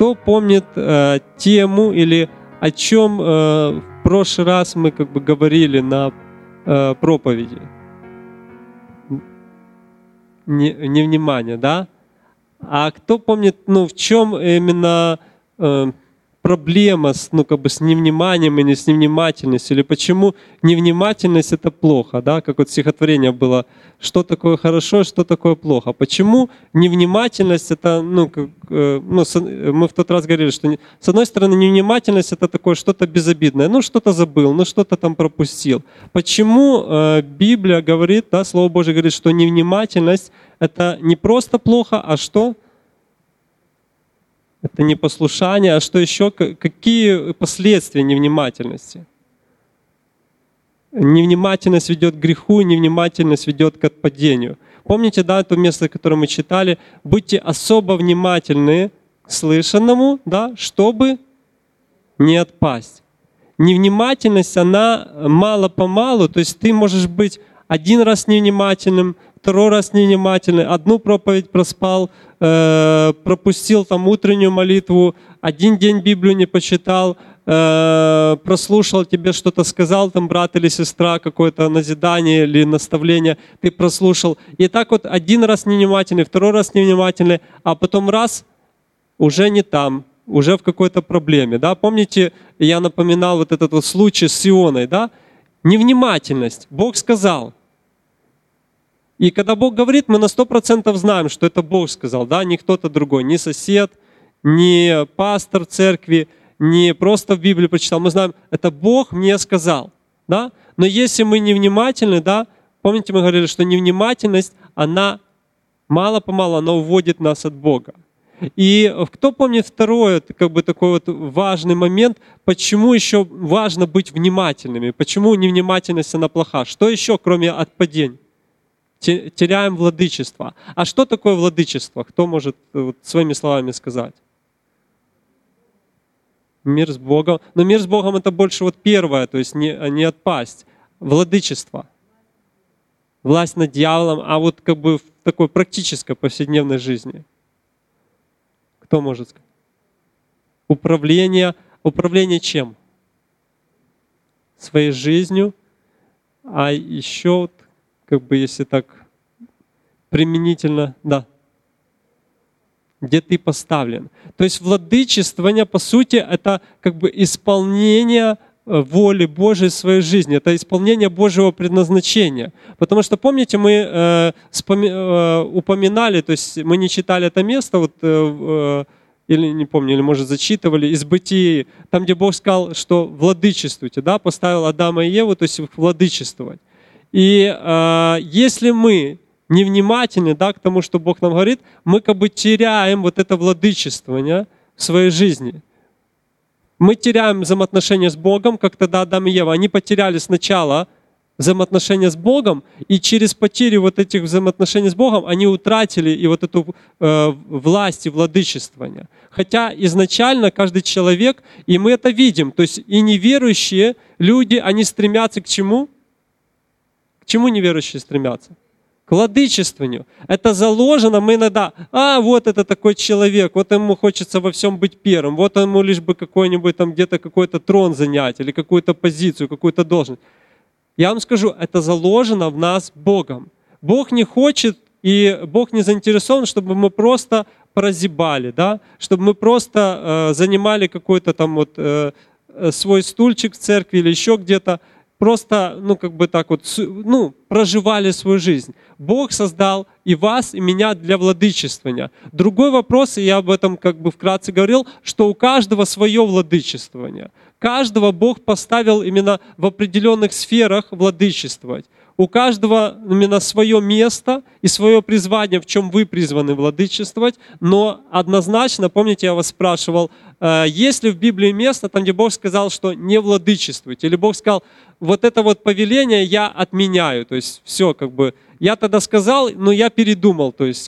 кто помнит тему или о чем в прошлый раз мы как бы говорили на проповеди? Невнимание, да? А кто помнит, в чем именно проблема с невниманием или с невнимательностью, или почему невнимательность — это плохо, да? Как вот стихотворение было, что такое хорошо, что такое плохо. Почему невнимательность — это, мы в тот раз говорили, что с одной стороны невнимательность — это такое что-то безобидное, что-то забыл, что-то там пропустил. Почему Библия говорит, да, Слово Божие говорит, что невнимательность — это не просто плохо, а что? Это не послушание, а что еще? Какие последствия невнимательности? Невнимательность ведет к греху, невнимательность ведет к отпадению. Помните, да, то место, которое мы читали? Будьте особо внимательны к слышанному, да, чтобы не отпасть. Невнимательность, она мало-помалу, то есть ты можешь быть один раз невнимательным, второй раз невнимательный, одну проповедь проспал, пропустил там утреннюю молитву, один день Библию не почитал, прослушал, тебе что-то сказал там брат или сестра, какое-то назидание или наставление, ты прослушал. И так вот один раз невнимательный, второй раз невнимательный, а потом раз уже не там, уже в какой-то проблеме. Да? Помните, я напоминал вот этот вот случай с Ионой, да? Невнимательность. Бог сказал. И когда Бог говорит, мы на 100% знаем, что это Бог сказал, да, не кто-то другой, не сосед, не пастор церкви, не просто в Библии прочитал. Мы знаем, это Бог мне сказал, да. Но если мы невнимательны, да, помните, мы говорили, что невнимательность, она мало-помалу, она уводит нас от Бога. И кто помнит второй, как бы такой вот важный момент, почему еще важно быть внимательными, почему невнимательность, она плоха? Что еще, кроме отпадений? Теряем владычество. А что такое владычество? Кто может своими словами сказать? Мир с Богом. Но мир с Богом — это больше вот первое, то есть не отпасть. Владычество. Власть над дьяволом, а вот как бы в такой практической повседневной жизни. Кто может сказать? Управление. Управление чем? Своей жизнью. А еще как бы если так применительно, да, где ты поставлен. То есть владычествование, по сути, это как бы исполнение воли Божией в своей жизни, это исполнение Божьего предназначения. Потому что, помните, мы упоминали, то есть мы не читали это место, или не помню, или может зачитывали, из Бытии, там, где Бог сказал, что владычествуйте, да, поставил Адама и Еву, то есть владычествовать. И если мы невнимательны, да, к тому, что Бог нам говорит, мы как бы теряем вот это владычествование в своей жизни. Мы теряем взаимоотношения с Богом, как тогда Адам и Ева. Они потеряли сначала взаимоотношения с Богом, и через потерю вот этих взаимоотношений с Богом они утратили и вот эту власть и владычествование. Хотя изначально каждый человек, и мы это видим, то есть и неверующие люди, они стремятся к чему? К чему неверующие стремятся? К владычествованию. Это заложено, мы иногда, вот это такой человек, вот ему хочется во всем быть первым, вот ему лишь бы какой-нибудь там где-то какой-то трон занять, или какую-то позицию, какую-то должность. Я вам скажу, это заложено в нас Богом. Бог не хочет, и Бог не заинтересован, чтобы мы просто прозябали, да? Чтобы мы просто занимали какой-то там вот свой стульчик в церкви или еще где-то, просто, проживали свою жизнь. Бог создал и вас, и меня для владычествования. Другой вопрос, и я об этом вкратце говорил, что у каждого свое владычествование. Каждого Бог поставил именно в определенных сферах владычествовать. У каждого именно свое место и свое призвание, в чем вы призваны владычествовать. Но однозначно, помните, я вас спрашивал, есть ли в Библии место, там, где Бог сказал, что не владычествуйте? Или Бог сказал, вот это вот повеление я отменяю. То есть все, я тогда сказал, но я передумал. То есть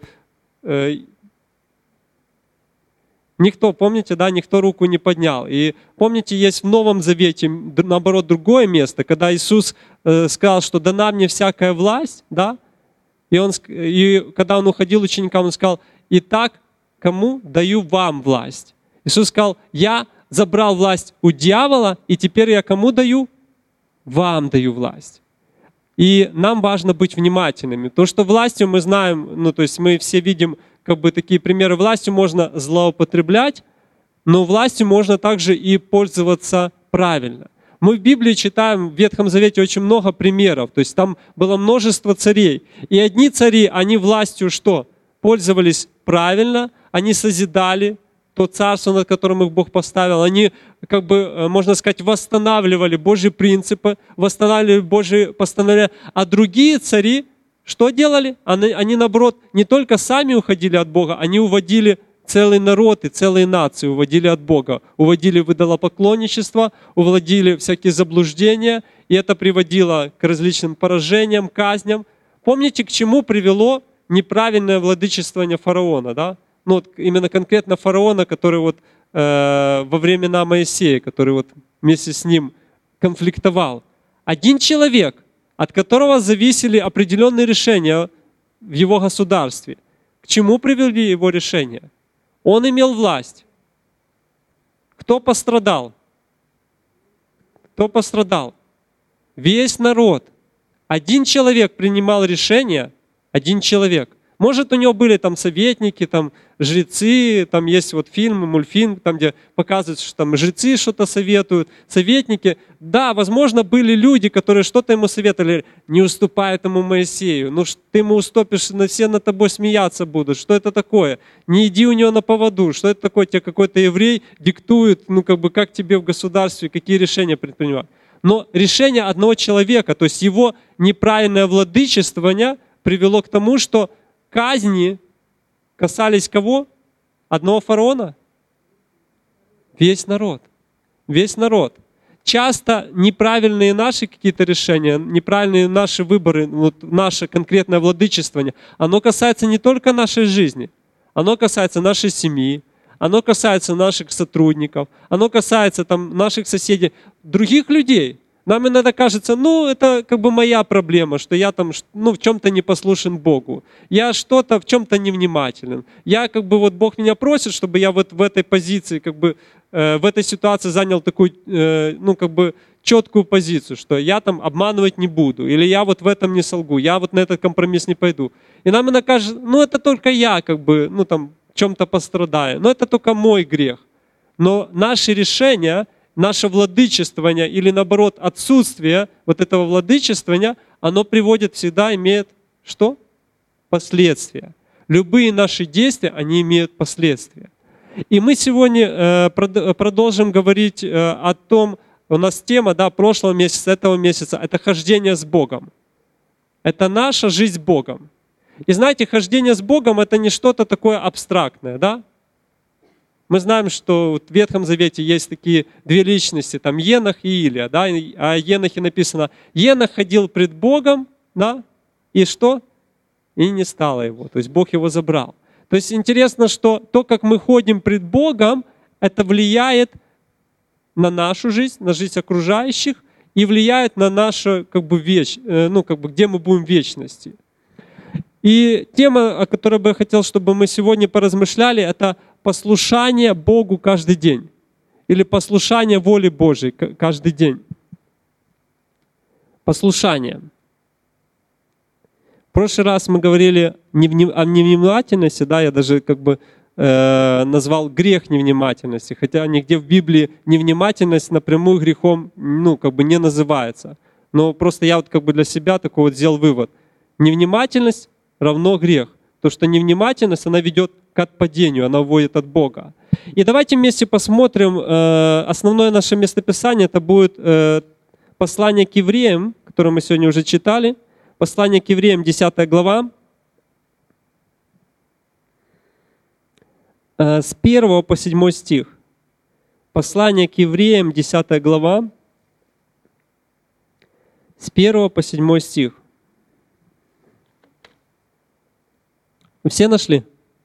никто, помните, да, никто руку не поднял. И помните, есть в Новом Завете, наоборот, другое место, когда Иисус сказал, что дана мне всякая власть, да, и когда Он уходил ученикам, Он сказал, итак, кому? Даю вам власть. Иисус сказал, я забрал власть у дьявола, и теперь я кому даю? Вам даю власть. И нам важно быть внимательными. То, что властью мы знаем, то есть мы все видим такие примеры. Властью можно злоупотреблять, но властью можно также и пользоваться правильно. Мы в Библии читаем в Ветхом Завете очень много примеров. То есть там было множество царей. И одни цари, они властью что? Пользовались правильно, они созидали то царство, над которым их Бог поставил. Они, можно сказать, восстанавливали Божьи принципы, восстанавливали Божьи постановления. А другие цари что делали? Они, наоборот, не только сами уходили от Бога, они уводили целый народ и целые нации, уводили от Бога. Уводили в идолопоклонничество, уводили всякие заблуждения, и это приводило к различным поражениям, казням. Помните, к чему привело неправильное владычествование фараона, да? Именно конкретно фараона, который во времена Моисея, который вместе с ним конфликтовал. Один человек, от которого зависели определенные решения в его государстве. К чему привели его решения? Он имел власть. Кто пострадал? Кто пострадал? Весь народ. Один человек принимал решение, один человек. Может, у него были там советники, там жрецы, там есть фильм, мультфильм, там, где показывают, что там жрецы что-то советуют, советники. Да, возможно, были люди, которые что-то ему советовали, не уступай этому Моисею. Ты ему уступишь, все над тобой смеяться будут. Что это такое? Не иди у него на поводу. Что это такое? Тебе какой-то еврей диктует, как тебе в государстве, какие решения предпринимать. Но решение одного человека, то есть его неправильное владычествование привело к тому, что казни касались кого? Одного фараона? Весь народ. Весь народ. Часто неправильные наши какие-то решения, неправильные наши выборы, наше конкретное владычествование, оно касается не только нашей жизни, оно касается нашей семьи, оно касается наших сотрудников, оно касается наших соседей, других людей. Нам иногда кажется, это моя проблема, что я в чем-то не послушен Богу. Я что-то в чем-то невнимателен. Бог меня просит, чтобы я в этой позиции, в этой ситуации занял такую, четкую позицию, что я обманывать не буду, или я в этом не солгу, я на этот компромисс не пойду. И нам иногда кажется, это только я, в чем-то пострадаю. Но это только мой грех. Но наши решения, наше владычествование или наоборот отсутствие этого владычествования, оно приводит всегда, имеет что? Последствия. Любые наши действия, они имеют последствия. И мы сегодня продолжим говорить о том, у нас тема прошлого месяца, этого месяца, это хождение с Богом. Это наша жизнь с Богом. И знаете, хождение с Богом это не что-то такое абстрактное, да? Мы знаем, что в Ветхом Завете есть такие две личности, Енох и Илия, да? О Енохе написано, Енох ходил пред Богом, да? И что? И не стало его, то есть Бог его забрал. То есть интересно, что то, как мы ходим пред Богом, это влияет на нашу жизнь, на жизнь окружающих и влияет на нашу где мы будем в вечности. И тема, о которой бы я хотел, чтобы мы сегодня поразмышляли, это послушание Богу каждый день. Или послушание воле Божьей каждый день. Послушание. В прошлый раз мы говорили о невнимательности, да, я даже назвал грех невнимательности, хотя нигде в Библии невнимательность напрямую грехом не называется. Но просто я для себя такой сделал вывод. Невнимательность равно грех. То, что невнимательность, она ведет к отпадению, она уводит от Бога. И давайте вместе посмотрим, основное наше местописание, это будет послание к евреям, которое мы сегодня уже читали. Послание к евреям, 10 глава. С 1 по 7 стих. Послание к евреям, 10 глава. С 1 по 7 стих. Все нашли?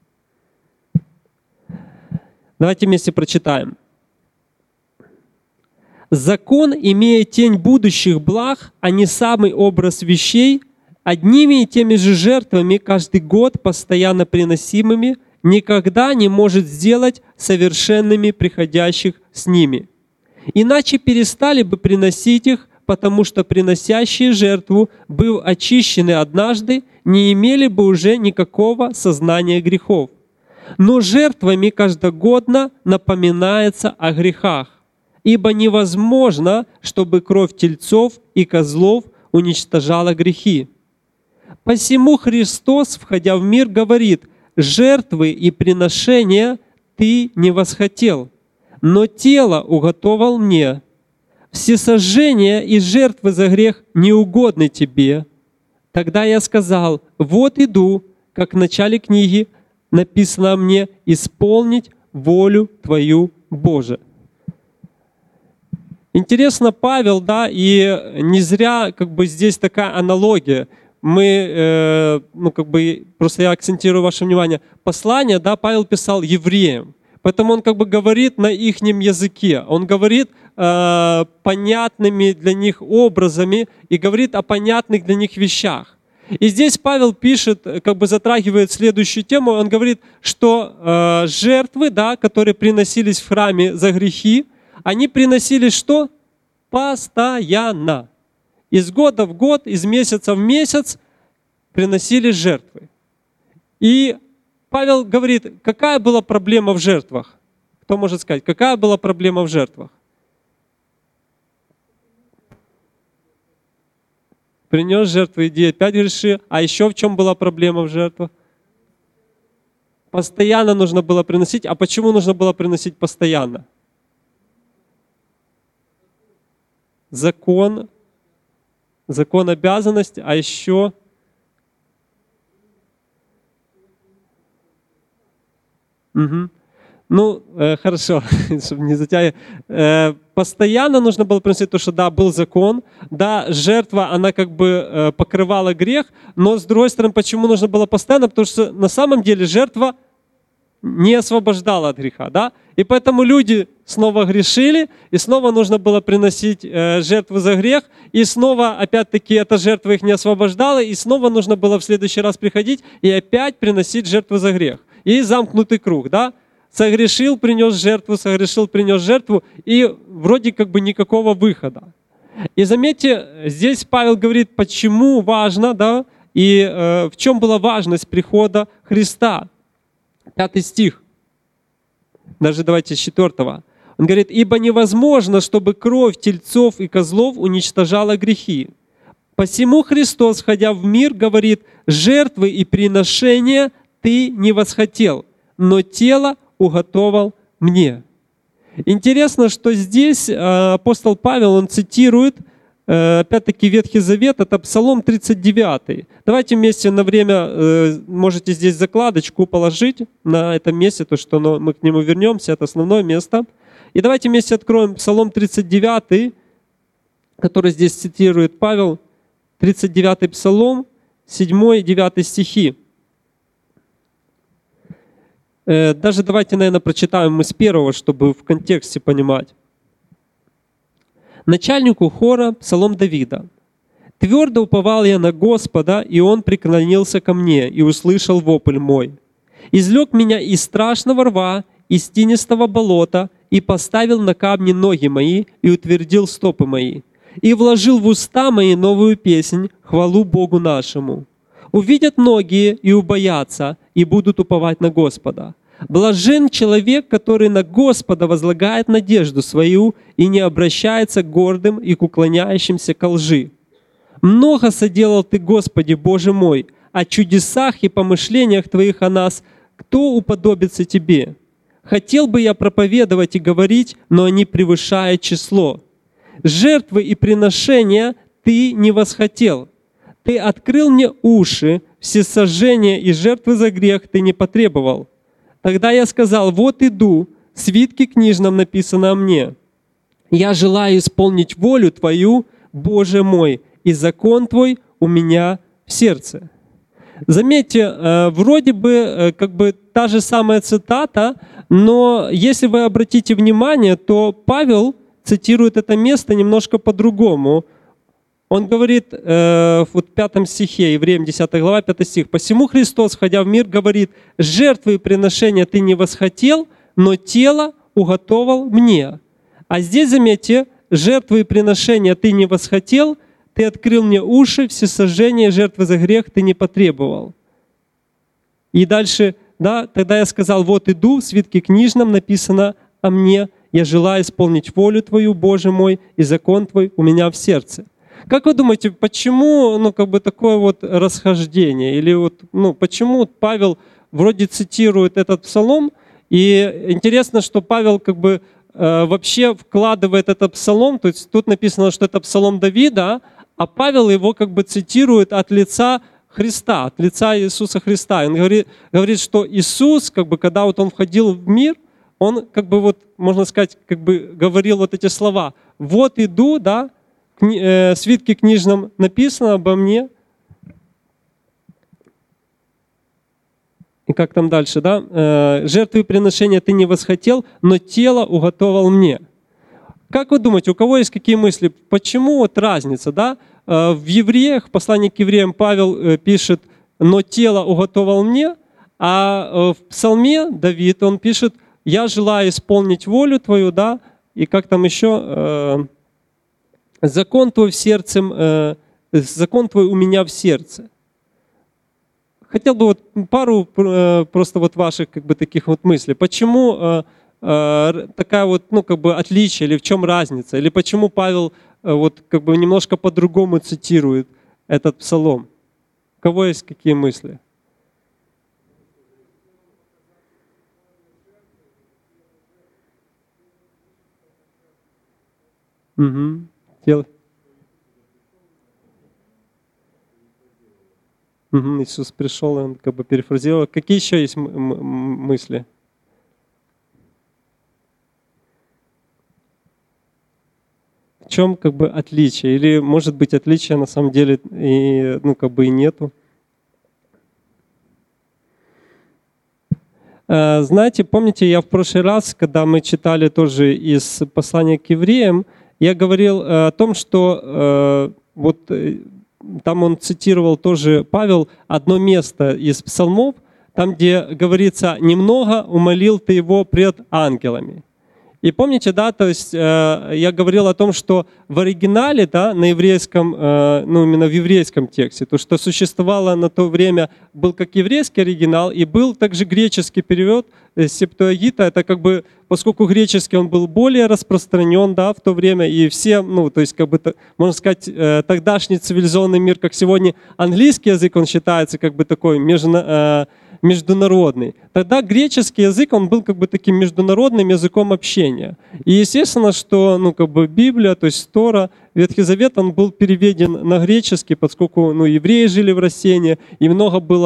Давайте вместе прочитаем. «Закон, имея тень будущих благ, а не самый образ вещей, одними и теми же жертвами каждый год постоянно приносимыми, никогда не может сделать совершенными приходящих с ними. Иначе перестали бы приносить их, потому что приносящие жертву, быв очищены однажды, не имели бы уже никакого сознания грехов. Но жертвами каждогодно напоминается о грехах, ибо невозможно, чтобы кровь тельцов и козлов уничтожала грехи. Посему Христос, входя в мир, говорит: «Жертвы и приношения ты не восхотел, но тело уготовал мне. Всесожжения и жертвы за грех не угодны тебе». Тогда я сказал: «Вот иду, как в начале книги написано мне, исполнить волю Твою, Боже». Интересно, Павел, да, и не зря здесь такая аналогия. Мы, просто я акцентирую ваше внимание, послание, да, Павел писал евреям. Поэтому он говорит на ихнем языке, он говорит понятными для них образами и говорит о понятных для них вещах. И здесь Павел пишет, затрагивает следующую тему, он говорит, что жертвы, да, которые приносились в храме за грехи, они приносились что? Постоянно. Из года в год, из месяца в месяц приносились жертвы. И Павел говорит, какая была проблема в жертвах? Кто может сказать, какая была проблема в жертвах? Принес жертву, иди опять греши. А еще в чем была проблема в жертвах? Постоянно нужно было приносить. А почему нужно было приносить постоянно? Закон обязанность, а еще хорошо, чтобы не затягивать. Постоянно нужно было приносить то, что да, был закон, да, жертва, она покрывала грех, но с другой стороны, почему нужно было постоянно? Потому что на самом деле жертва не освобождала от греха, да? И поэтому люди снова грешили, и снова нужно было приносить жертву за грех, и снова, опять-таки, эта жертва их не освобождала, и снова нужно было в следующий раз приходить и опять приносить жертву за грех. И замкнутый круг, да? Согрешил, принес жертву, согрешил, принес жертву, и вроде никакого выхода. И заметьте, здесь Павел говорит, почему важно, да, и в чем была важность прихода Христа. 5 стих. Даже давайте с 4. Он говорит, «Ибо невозможно, чтобы кровь тельцов и козлов уничтожала грехи. Посему Христос, входя в мир, говорит, жертвы и приношения ты не восхотел, но тело уготовал мне». Интересно, что здесь апостол Павел, он цитирует, опять-таки, Ветхий Завет, это Псалом 39. Давайте вместе на время, можете здесь закладочку положить на этом месте, то, что мы к нему вернемся, это основное место. И давайте вместе откроем Псалом 39, который здесь цитирует Павел, 39 Псалом, 7 и 9 стихи. Даже давайте, наверное, прочитаем мы с 1, чтобы в контексте понимать. Начальнику хора Псалом Давида. «Твердо уповал я на Господа, и Он преклонился ко мне, и услышал вопль мой. Извлек меня из страшного рва, из тинистого болота, и поставил на камни ноги мои, и утвердил стопы мои, и вложил в уста мои новую песнь, хвалу Богу нашему. Увидят многие и убоятся, и будут уповать на Господа. Блажен человек, который на Господа возлагает надежду свою и не обращается к гордым и к уклоняющимся ко лжи. Много соделал Ты, Господи, Боже мой, о чудесах и помышлениях Твоих о нас. Кто уподобится Тебе? Хотел бы я проповедовать и говорить, но они превышают число. Жертвы и приношения Ты не восхотел. Ты открыл мне уши, всесожжения и жертвы за грех Ты не потребовал. Тогда я сказал, вот иду, в свитке книжном написано о мне. Я желаю исполнить волю Твою, Боже мой, и закон Твой у меня в сердце». Заметьте, вроде бы та же самая цитата, но если вы обратите внимание, то Павел цитирует это место немножко по-другому. Он говорит вот в 5 стихе, Евреям 10 глава, 5 стих. «Посему Христос, входя в мир, говорит, жертвы и приношения ты не восхотел, но тело уготовал мне». А здесь, заметьте, жертвы и приношения ты не восхотел, ты открыл мне уши, всесожжение жертвы за грех ты не потребовал. И дальше, да, тогда я сказал, вот иду, в свитке книжном написано о мне, я желаю исполнить волю Твою, Боже мой, и закон Твой у меня в сердце. Как вы думаете, почему такое вот расхождение? Или почему Павел вроде цитирует этот псалом, и интересно, что Павел вообще вкладывает этот псалом, то есть тут написано, что это псалом Давида, а Павел его цитирует от лица Христа, от лица Иисуса Христа. Он говорит, что Иисус, когда вот он входил в мир, он можно сказать, говорил вот эти слова. Вот иду, да, в свитке книжном написано обо мне. И как там дальше, да? Жертвы и приношения ты не восхотел, но тело уготовал мне. Как вы думаете, у кого есть какие мысли? Почему вот разница, да? В Евреях, в послании к Евреям Павел пишет, но тело уготовал мне, а в Псалме Давид, он пишет, я желаю исполнить волю Твою, да? И как там еще? Закон Твой в сердце, закон Твой у меня в сердце. Хотел бы пару просто ваших таких мыслей. Почему такая отличие, или в чем разница? Или почему Павел немножко по-другому цитирует этот псалом? У кого есть какие мысли? Угу. Иисус пришел, он перефразировал. Какие еще есть мысли? В чем отличие? Или может быть отличия на самом деле и и нету? Знаете, помните, я в прошлый раз, когда мы читали тоже из послания к евреям, я говорил о том, что там он цитировал тоже, Павел, одно место из псалмов, там, где говорится, «немного умолил ты его пред ангелами». И помните, да, то есть я говорил о том, что в оригинале, да, на еврейском, именно в еврейском тексте, то, что существовало на то время, был как еврейский оригинал, и был также греческий перевод Септуагинта, это поскольку греческий он был более распространен, да, в то время, и все, то есть можно сказать, тогдашний цивилизованный мир, как сегодня английский язык, он считается такой международный. Тогда греческий язык, он был таким международным языком общения. И естественно, что Библия, то есть Тора, Ветхий Завет, он был переведен на греческий, поскольку евреи жили в Рассеянии, и много было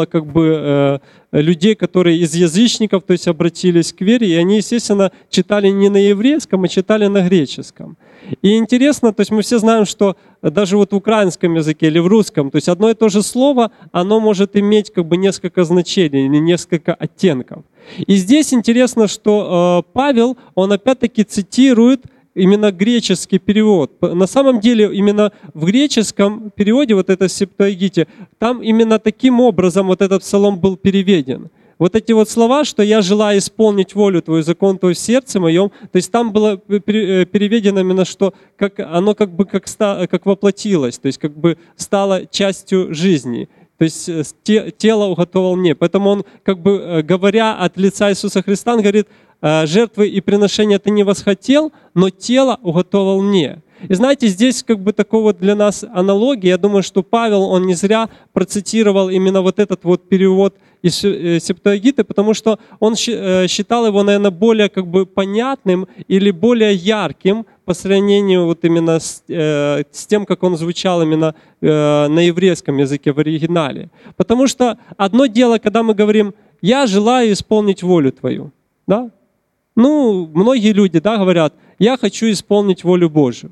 людей, которые из язычников, то есть обратились к вере, и они, естественно, читали не на еврейском, а читали на греческом. И интересно, то есть мы все знаем, что даже в украинском языке или в русском, то есть одно и то же слово, оно может иметь несколько значений или несколько оттенков. И здесь интересно, что Павел, он опять-таки цитирует именно греческий перевод. На самом деле именно в греческом переводе, вот это Септуагинте, там именно таким образом вот этот псалом был переведен. Вот эти слова, что «я желаю исполнить волю Твою, закон Твой в сердце моем», то есть там было переведено именно, что оно как воплотилось, то есть стало частью жизни. То есть тело уготовал мне. Поэтому он, говоря от лица Иисуса Христа, он говорит, жертвы и приношения ты не восхотел, но тело уготовал мне. И знаете, здесь такой для нас аналогия. Я думаю, что Павел, он не зря процитировал именно вот этот перевод из Септуагинты, потому что он считал его, наверное, более понятным или более ярким по сравнению именно с тем, как он звучал именно на еврейском языке в оригинале. Потому что одно дело, когда мы говорим «я желаю исполнить волю Твою», да? Многие люди, да, говорят «я хочу исполнить волю Божию».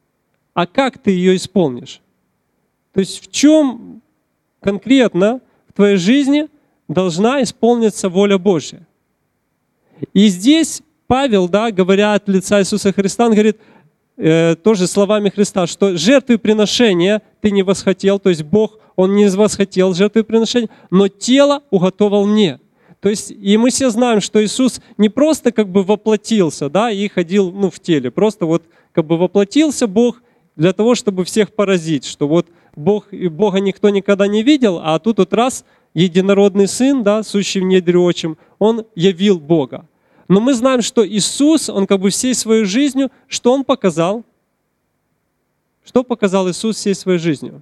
А как ты ее исполнишь? То есть в чем конкретно в твоей жизни должна исполниться воля Божья? И здесь Павел, да, говоря от лица Иисуса Христа, он говорит, тоже словами Христа, что жертвы приношения ты не восхотел, то есть Бог, Он не восхотел жертвы приношения, но тело уготовал мне. То есть, и мы все знаем, что Иисус не просто как бы воплотился, да, и ходил в теле, просто вот как бы воплотился Бог для того, чтобы всех поразить, что вот Бога никто никогда не видел, а тут вот раз единородный Сын, да, сущий в недре отчим, Он явил Бога. Но мы знаем, что Иисус, Он как бы всей своей жизнью, что Он показал? Что показал Иисус всей своей жизнью?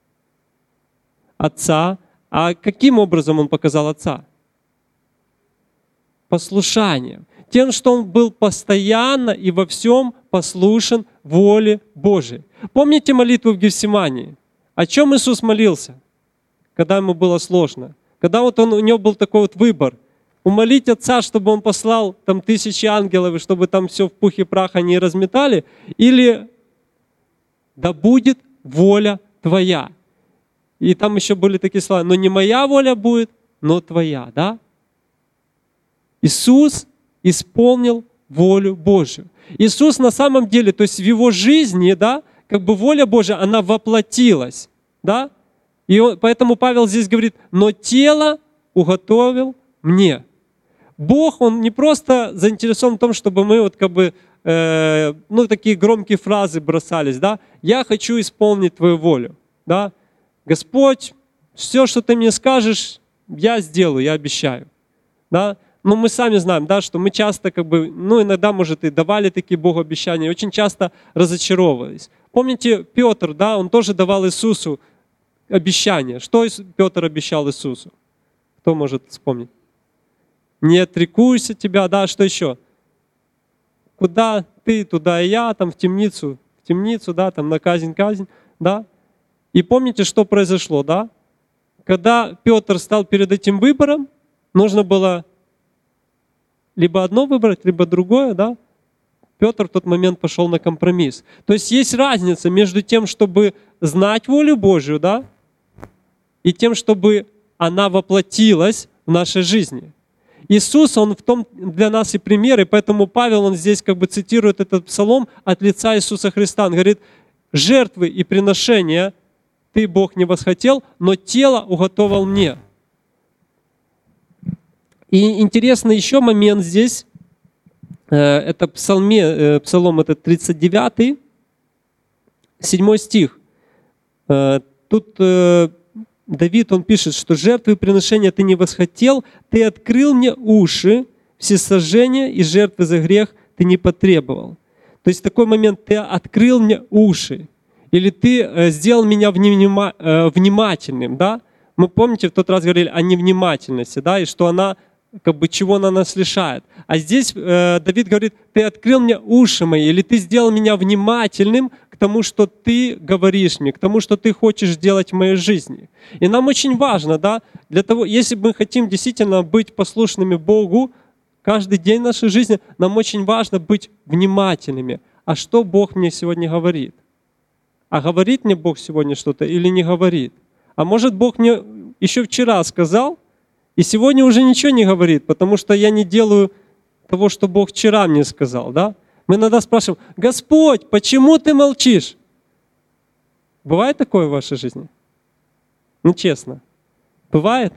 Отца. А каким образом Он показал Отца? Послушанием. Тем, что Он был постоянно и во всем послушен воле Божией. Помните молитву в Гефсимании? О чем Иисус молился, когда Ему было сложно? Когда вот у Него был такой вот выбор. Умолить Отца, чтобы Он послал там 1000 ангелов, и чтобы там все в пух и прах они разметали, или да будет воля Твоя. И там еще были такие слова, но не моя воля будет, но Твоя, да? Иисус исполнил волю Божию. Иисус на самом деле, то есть в Его жизни, да, как бы воля Божия, она воплотилась, да? И поэтому Павел здесь говорит, но тело уготовил мне. Бог, Он не просто заинтересован в том, чтобы мы вот как бы, такие громкие фразы бросались, да? Я хочу исполнить Твою волю, да? Господь, все, что Ты мне скажешь, я сделаю, я обещаю, да? Но мы сами знаем, да, что мы часто как бы, иногда, может, и давали такие Богу обещания, очень часто разочаровывались. Помните, Петр, да, он тоже давал Иисусу обещания. Что Петр обещал Иисусу? Кто может вспомнить? Не отрекусь от тебя, да, что еще? Куда ты, туда и я, там в темницу, да, там на казнь, да. И помните, что произошло, да? Когда Петр стал перед этим выбором, нужно было либо одно выбрать, либо другое, да? Петр в тот момент пошел на компромисс. То есть есть разница между тем, чтобы знать волю Божию, да, и тем, чтобы она воплотилась в нашей жизни. Иисус, Он в том для нас и пример, и поэтому Павел, он здесь как бы цитирует этот псалом от лица Иисуса Христа. Он говорит, жертвы и приношения Ты, Бог, не восхотел, но тело уготовал мне. И интересный еще момент здесь, это псалом это 39, 7 стих. Тут Давид, он пишет, что жертвы и приношения Ты не восхотел, Ты открыл мне уши, всесожжения и жертвы за грех Ты не потребовал. То есть в такой момент Ты открыл мне уши, или Ты сделал меня внимательным, да? Мы, помните, в тот раз говорили о невнимательности, да, и что она, как бы, чего она нас лишает. А здесь Давид говорит, Ты открыл мне уши мои, или Ты сделал меня внимательным к тому, что Ты говоришь мне, к тому, что Ты хочешь делать в моей жизни. И нам очень важно, да, для того, если мы хотим действительно быть послушными Богу каждый день нашей жизни, нам очень важно быть внимательными. А что Бог мне сегодня говорит? А говорит мне Бог сегодня что-то или не говорит? А может, Бог мне еще вчера сказал, и сегодня уже ничего не говорит, потому что я не делаю того, что Бог вчера мне сказал, да? Мы иногда спрашиваем, Господь, почему Ты молчишь? Бывает такое в вашей жизни? Ну, честно. Бывает?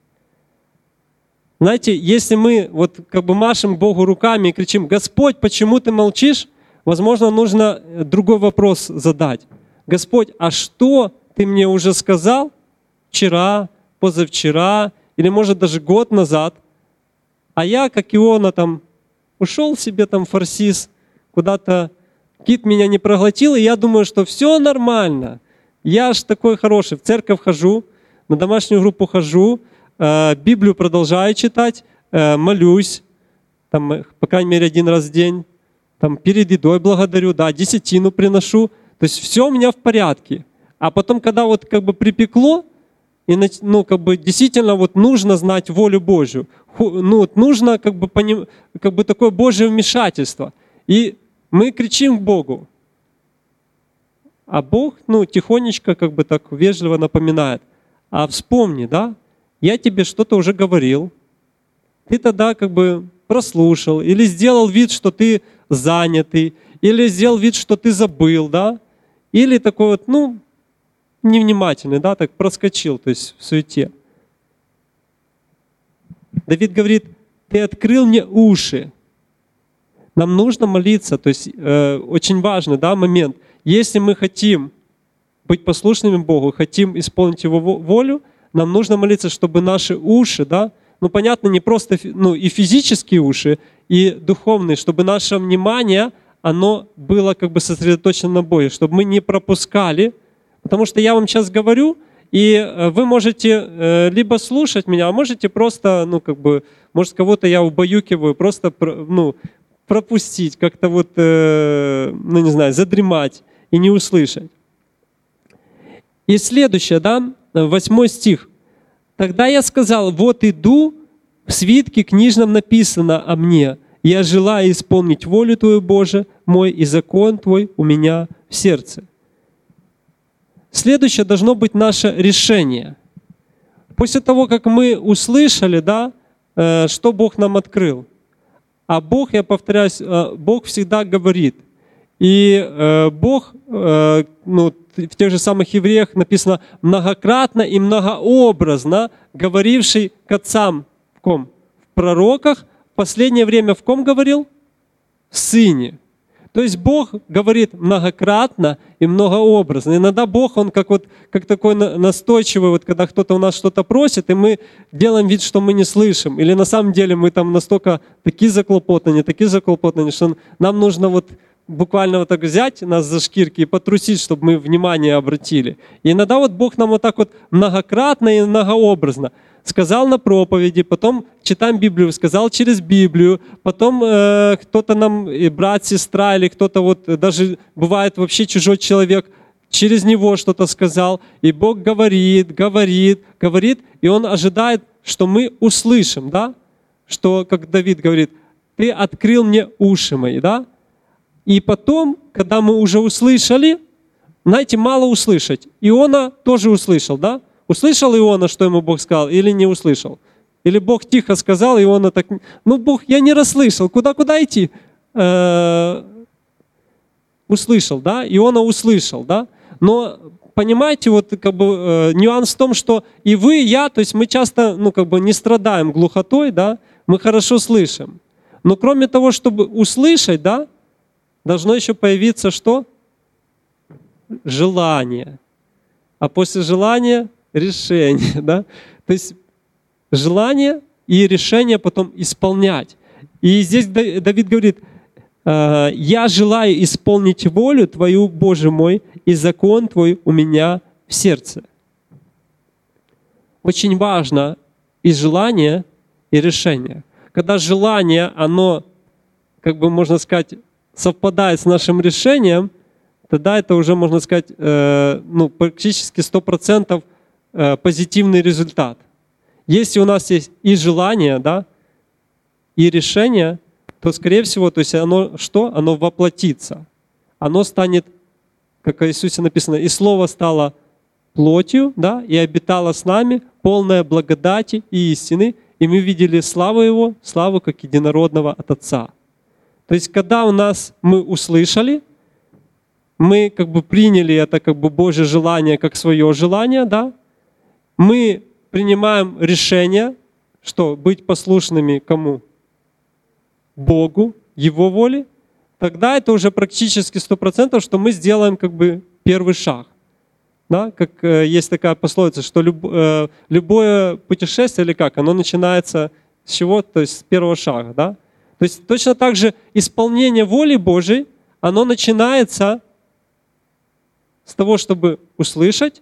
Знаете, если мы вот как бы машем Богу руками и кричим, Господь, почему Ты молчишь? Возможно, нужно другой вопрос задать. Господь, а что Ты мне уже сказал вчера, позавчера, или может даже год назад, а я, как Иона, там, ушел себе там фарсис, куда-то, кит меня не проглотил, и я думаю, что все нормально. Я ж такой хороший, в церковь хожу, на домашнюю группу хожу, Библию продолжаю читать, молюсь, там, по крайней мере, 1 раз в день, там, перед едой благодарю, да, десятину приношу, то есть все у меня в порядке. А потом, когда вот как бы припекло, и как бы действительно вот нужно знать волю Божью, нужно как бы такое Божье вмешательство. И мы кричим к Богу. А Бог, тихонечко, как бы так вежливо напоминает. А вспомни, да, я тебе что-то уже говорил. Ты тогда как бы прослушал или сделал вид, что ты занятый. или сделал вид, что ты забыл, да, или такой вот, ну, невнимательный, да, так проскочил, то есть в суете. Давид говорит: ты открыл мне уши. Нам нужно молиться, то есть очень важный, да, момент. Если мы хотим быть послушными Богу, хотим исполнить Его волю, нам нужно молиться, чтобы наши уши, да, ну понятно, не просто и физические уши, и духовные, чтобы наше внимание, оно было как бы сосредоточено на Боге, чтобы мы не пропускали, потому что я вам сейчас говорю, и вы можете либо слушать меня, а можете просто, может, кого-то я убаюкиваю, просто, пропустить, как-то вот, не знаю, задремать и не услышать. И следующее, да, 8 стих. «Тогда я сказал: вот иду, в свитке книжном написано о мне. Я желаю исполнить волю Твою, Боже мой, и закон Твой у меня в сердце». Следующее должно быть наше решение. После того, как мы услышали, да, что Бог нам открыл. А Бог, я повторяюсь, Бог всегда говорит. И Бог, в тех же самых Евреях написано, многократно и многообразно говоривший к отцам в ком? В пророках. В последнее время в ком говорил? В Сыне. То есть Бог говорит многократно и многообразно. Иногда Бог, Он как такой настойчивый, вот когда кто-то у нас что-то просит, и мы делаем вид, что мы не слышим. Или на самом деле мы там настолько такие заклопотаны, что нам нужно вот буквально вот так взять нас за шкирки и потрусить, чтобы мы внимание обратили. И иногда вот Бог нам вот так вот многократно и многообразно сказал на проповеди, потом читаем Библию, сказал через Библию, потом кто-то нам, брат, сестра, или кто-то вот даже бывает вообще чужой человек, через него что-то сказал, и Бог говорит, и Он ожидает, что мы услышим, да? Что, как Давид говорит, ты открыл мне уши мои, да? И потом, когда мы уже услышали, знаете, мало услышать. Иона тоже услышал, да? Услышал Иона, что ему Бог сказал, или не услышал? Или Бог тихо сказал, и Иона так, Бог, я не расслышал, куда идти? Услышал, да? Иона услышал, да? Но понимаете, вот нюанс в том, что и вы, и я, то есть мы часто, не страдаем глухотой, да? Мы хорошо слышим. Но кроме того, чтобы услышать, да, должно еще появиться что? Желание. А после желания решение, да? То есть желание и решение потом исполнять. И здесь Давид говорит: «Я желаю исполнить волю Твою, Боже мой, и закон Твой у меня в сердце». Очень важно и желание, и решение. Когда желание, оно, можно сказать, совпадает с нашим решением, тогда это уже, можно сказать, практически 100% позитивный результат. Если у нас есть и желание, да, и решение, то, скорее всего, то есть оно что? Оно воплотится. Оно станет, как о Иисусе написано, «И Слово стало плотью, да, и обитало с нами, полное благодати и истины, и мы видели славу Его, славу как единородного от Отца». То есть, когда мы услышали, мы приняли это Божье желание как свое желание, да, мы принимаем решение, что быть послушными кому? Богу, Его воле, тогда это уже практически 100%, что мы сделаем первый шаг. Да? Как есть такая пословица, что любое путешествие, или как, оно начинается с чего? То есть с первого шага. Да? То есть точно так же исполнение воли Божией, оно начинается с того, чтобы услышать,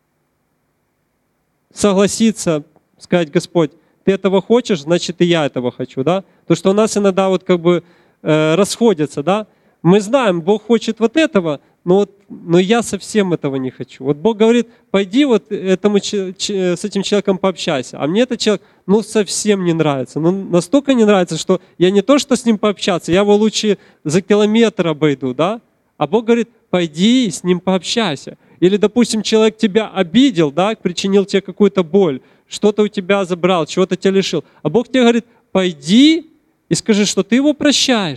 согласиться, сказать: Господь, Ты этого хочешь, значит и я этого хочу. Да? То, что у нас иногда расходятся. Да? Мы знаем, Бог хочет вот этого, но я совсем этого не хочу. Вот Бог говорит: пойди с этим человеком пообщайся. А мне этот человек совсем не нравится. Настолько не нравится, что я не то, что с ним пообщаться, я его лучше за километр обойду. Да? А Бог говорит: пойди с ним пообщайся. Или, допустим, человек тебя обидел, да, причинил тебе какую-то боль, что-то у тебя забрал, чего-то тебя лишил. А Бог тебе говорит: пойди и скажи, что ты его прощаешь.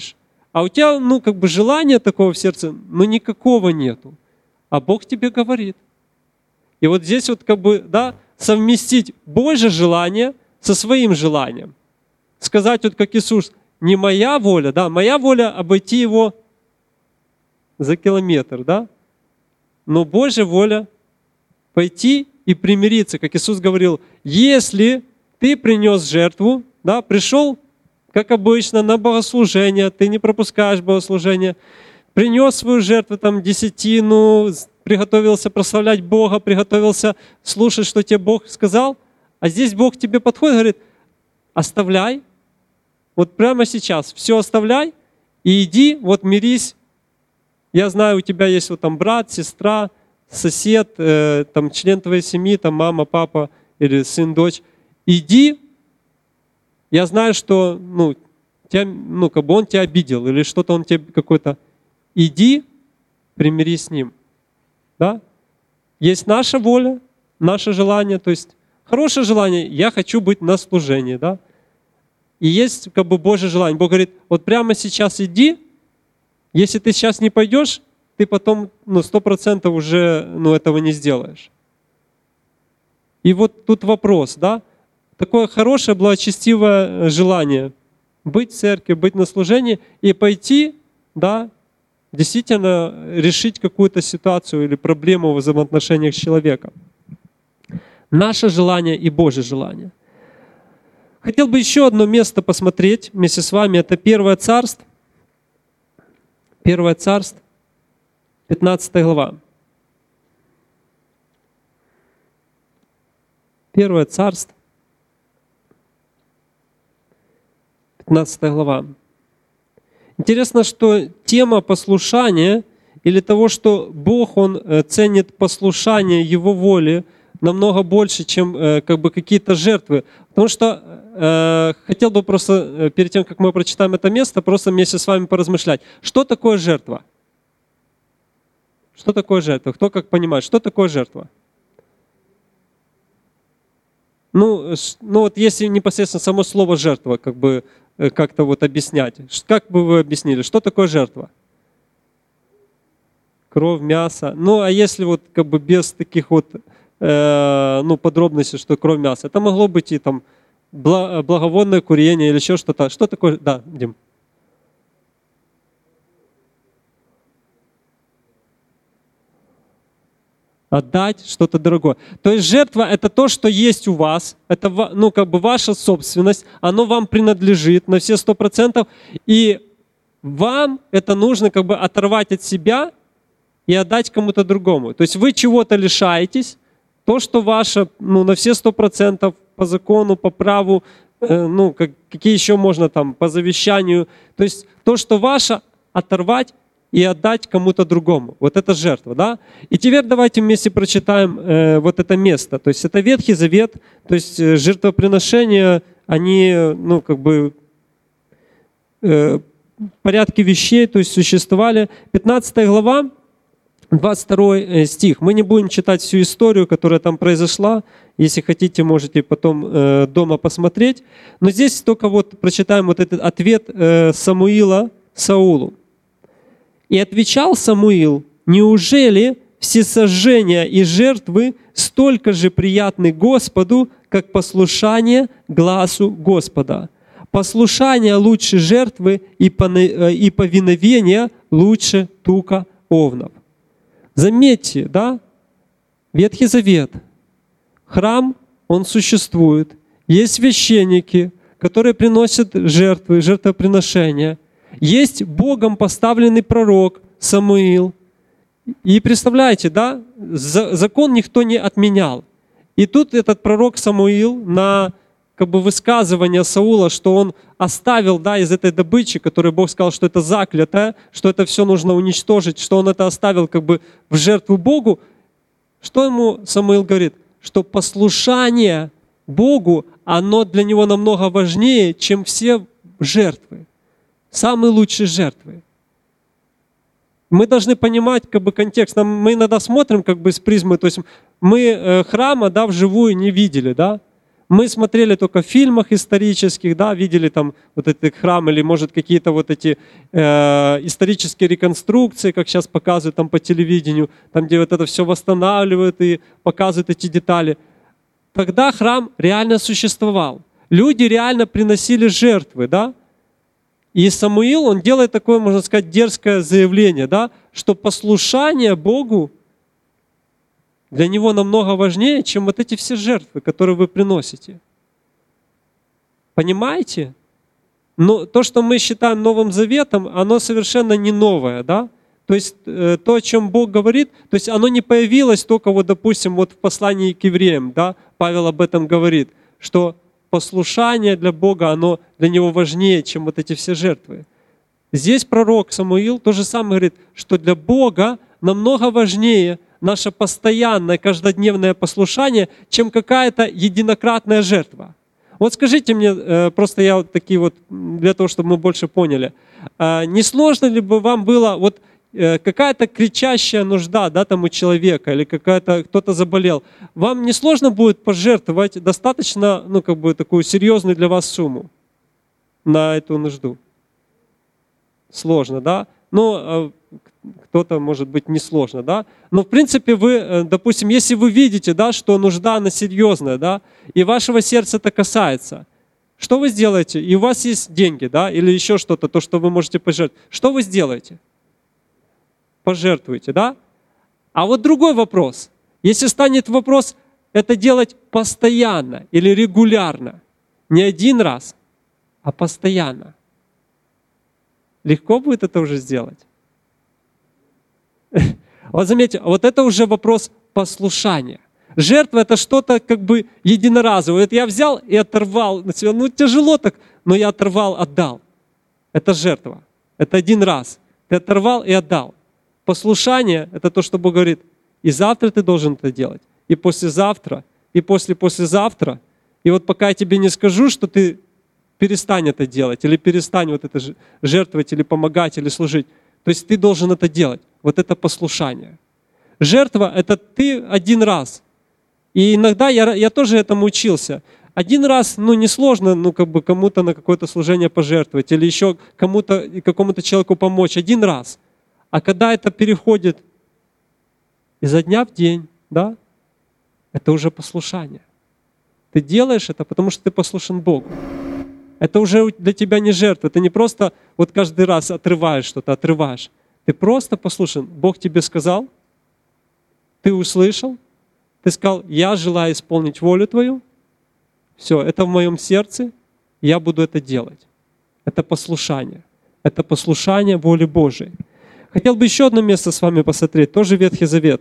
А у тебя, как бы желания такого в сердце, никакого нету. А Бог тебе говорит. И вот здесь вот как бы, да, совместить Божье желание со своим желанием. Сказать вот как Иисус, не моя воля, да, моя воля обойти его за километр, да, но Божья воля пойти и примириться, как Иисус говорил, если ты принес жертву, да, пришел, как обычно, на богослужение, ты не пропускаешь богослужение, принес свою жертву, там, десятину, приготовился прославлять Бога, приготовился слушать, что тебе Бог сказал, а здесь Бог тебе подходит и говорит, оставляй, вот прямо сейчас все оставляй и иди, вот мирись. Я знаю, у тебя есть вот там брат, сестра, сосед, там член твоей семьи, там мама, папа или сын, дочь. Иди, я знаю, что как бы он тебя обидел или что-то он тебе какой-то. Иди, примирись с ним. Да? Есть наша воля, наше желание, то есть хорошее желание, я хочу быть на служении, да? И есть как бы Божье желание. Бог говорит, вот прямо сейчас иди, если ты сейчас не пойдешь, ты потом 100% уже этого не сделаешь. И вот тут вопрос, да? Такое хорошее, благочестивое желание быть в церкви, быть на служении и пойти, да, действительно решить какую-то ситуацию или проблему в взаимоотношениях с человеком. Наше желание и Божье желание. Хотел бы еще одно место посмотреть вместе с вами. Это 1 Царств. 1 Царств, 15 глава. 1 Царств, 15 глава. Интересно, что тема послушания или того, что Бог, Он ценит послушание Его воли намного больше, чем как бы какие-то жертвы. Потому что хотел бы просто, перед тем, как мы прочитаем это место, просто вместе с вами поразмышлять. Что такое жертва? Что такое жертва? Кто как понимает, что такое жертва? Вот если непосредственно само слово «жертва» как бы как-то вот объяснять. Как бы вы объяснили, что такое жертва? Кровь, мясо. А если вот как бы без таких вот подробностей, что кровь, мясо, это могло быть и там благовонное курение или еще что-то. Что такое? Да, Дим. Отдать что-то дорогое. То есть жертва — это то, что есть у вас, это как бы ваша собственность, оно вам принадлежит на все 100%, и вам это нужно как бы оторвать от себя и отдать кому-то другому. То есть вы чего-то лишаетесь, то, что ваше, на все 100% по закону, по праву, какие еще можно там, по завещанию. То есть то, что ваше, оторвать и отдать кому-то другому. Вот это жертва, да? И теперь давайте вместе прочитаем вот это место. То есть это Ветхий Завет, то есть жертвоприношения, они, как бы в порядке вещей, то есть существовали. 15 глава, 22 стих. Мы не будем читать всю историю, которая там произошла. Если хотите, можете потом дома посмотреть. Но здесь только вот прочитаем вот этот ответ Самуила Саулу. «И отвечал Самуил, неужели всесожжения и жертвы столько же приятны Господу, как послушание гласу Господа? Послушание лучше жертвы и повиновение лучше тука овнов». Заметьте, да? Ветхий Завет. Храм, он существует. Есть священники, которые приносят жертвы, жертвоприношения. Есть Богом поставленный пророк Самуил. И представляете, да? Закон никто не отменял. И тут этот пророк Самуил на как бы высказывание Саула, что он оставил, да, из этой добычи, которую Бог сказал, что это заклятое, что это все нужно уничтожить, что он это оставил как бы в жертву Богу, что ему Самуил говорит? Что послушание Богу, оно для него намного важнее, чем все жертвы. Самые лучшие жертвы. Мы должны понимать как бы контекст. Мы иногда смотрим как бы с призмы, то есть мы храма, да, вживую не видели, да. Мы смотрели только в фильмах исторических, да, видели там вот этот храм или, может, какие-то вот эти исторические реконструкции, как сейчас показывают там по телевидению, там, где вот это все восстанавливают и показывают эти детали. Тогда храм реально существовал. Люди реально приносили жертвы, да. И Самуил, он делает такое, можно сказать, дерзкое заявление, да, что послушание Богу для него намного важнее, чем вот эти все жертвы, которые вы приносите. Понимаете? Но то, что мы считаем Новым Заветом, оно совершенно не новое, да? То есть то, о чем Бог говорит, то есть оно не появилось только вот, допустим, вот в послании к евреям, да? Павел об этом говорит, что послушание для Бога, оно для него важнее, чем вот эти все жертвы. Здесь пророк Самуил то же самое говорит, что для Бога намного важнее наше постоянное, каждодневное послушание, чем какая-то единократная жертва. Вот скажите мне, просто я вот такие вот, для того, чтобы мы больше поняли, не сложно ли бы вам было, вот какая-то кричащая нужда, да, там у человека, или кто-то заболел, вам не сложно будет пожертвовать достаточно, ну, как бы такую серьезную для вас сумму на эту нужду? Сложно, да? Но кто-то, может быть, не сложно, да? Но, в принципе, вы, допустим, если вы видите, да, что нужда, она серьезная, да, и вашего сердца это касается, что вы сделаете? И у вас есть деньги, да, или еще что-то, то, что вы можете пожертвовать. Что вы сделаете? Пожертвуете, да? А вот другой вопрос. Если станет вопрос это делать постоянно или регулярно, не один раз, а постоянно, легко будет это уже сделать? Вот заметьте, вот это уже вопрос послушания. Жертва — это что-то как бы единоразовое. Это я взял и оторвал. Ну тяжело так, но я оторвал, отдал. Это жертва. Это один раз. Ты оторвал и отдал. Послушание — это то, что Бог говорит. И завтра ты должен это делать. И послезавтра, и послезавтра. И вот пока я тебе не скажу, что ты перестань это делать, или перестань вот это жертвовать, или помогать, или служить. То есть ты должен это делать. Вот это послушание. Жертва — это ты один раз. И иногда я тоже этому учился. Один раз, ну, несложно, ну, как бы кому-то на какое-то служение пожертвовать, или еще какому-то человеку помочь. Один раз. А когда это переходит изо дня в день, да, это уже послушание. Ты делаешь это, потому что ты послушен Богу. Это уже для тебя не жертва. Ты не просто вот каждый раз отрываешь что-то, отрываешь. Ты просто послушен. Бог тебе сказал, ты услышал, ты сказал, я желаю исполнить волю твою. Все, это в моем сердце, я буду это делать. Это послушание. Это послушание воле Божией. Хотел бы еще одно место с вами посмотреть, тоже Ветхий Завет.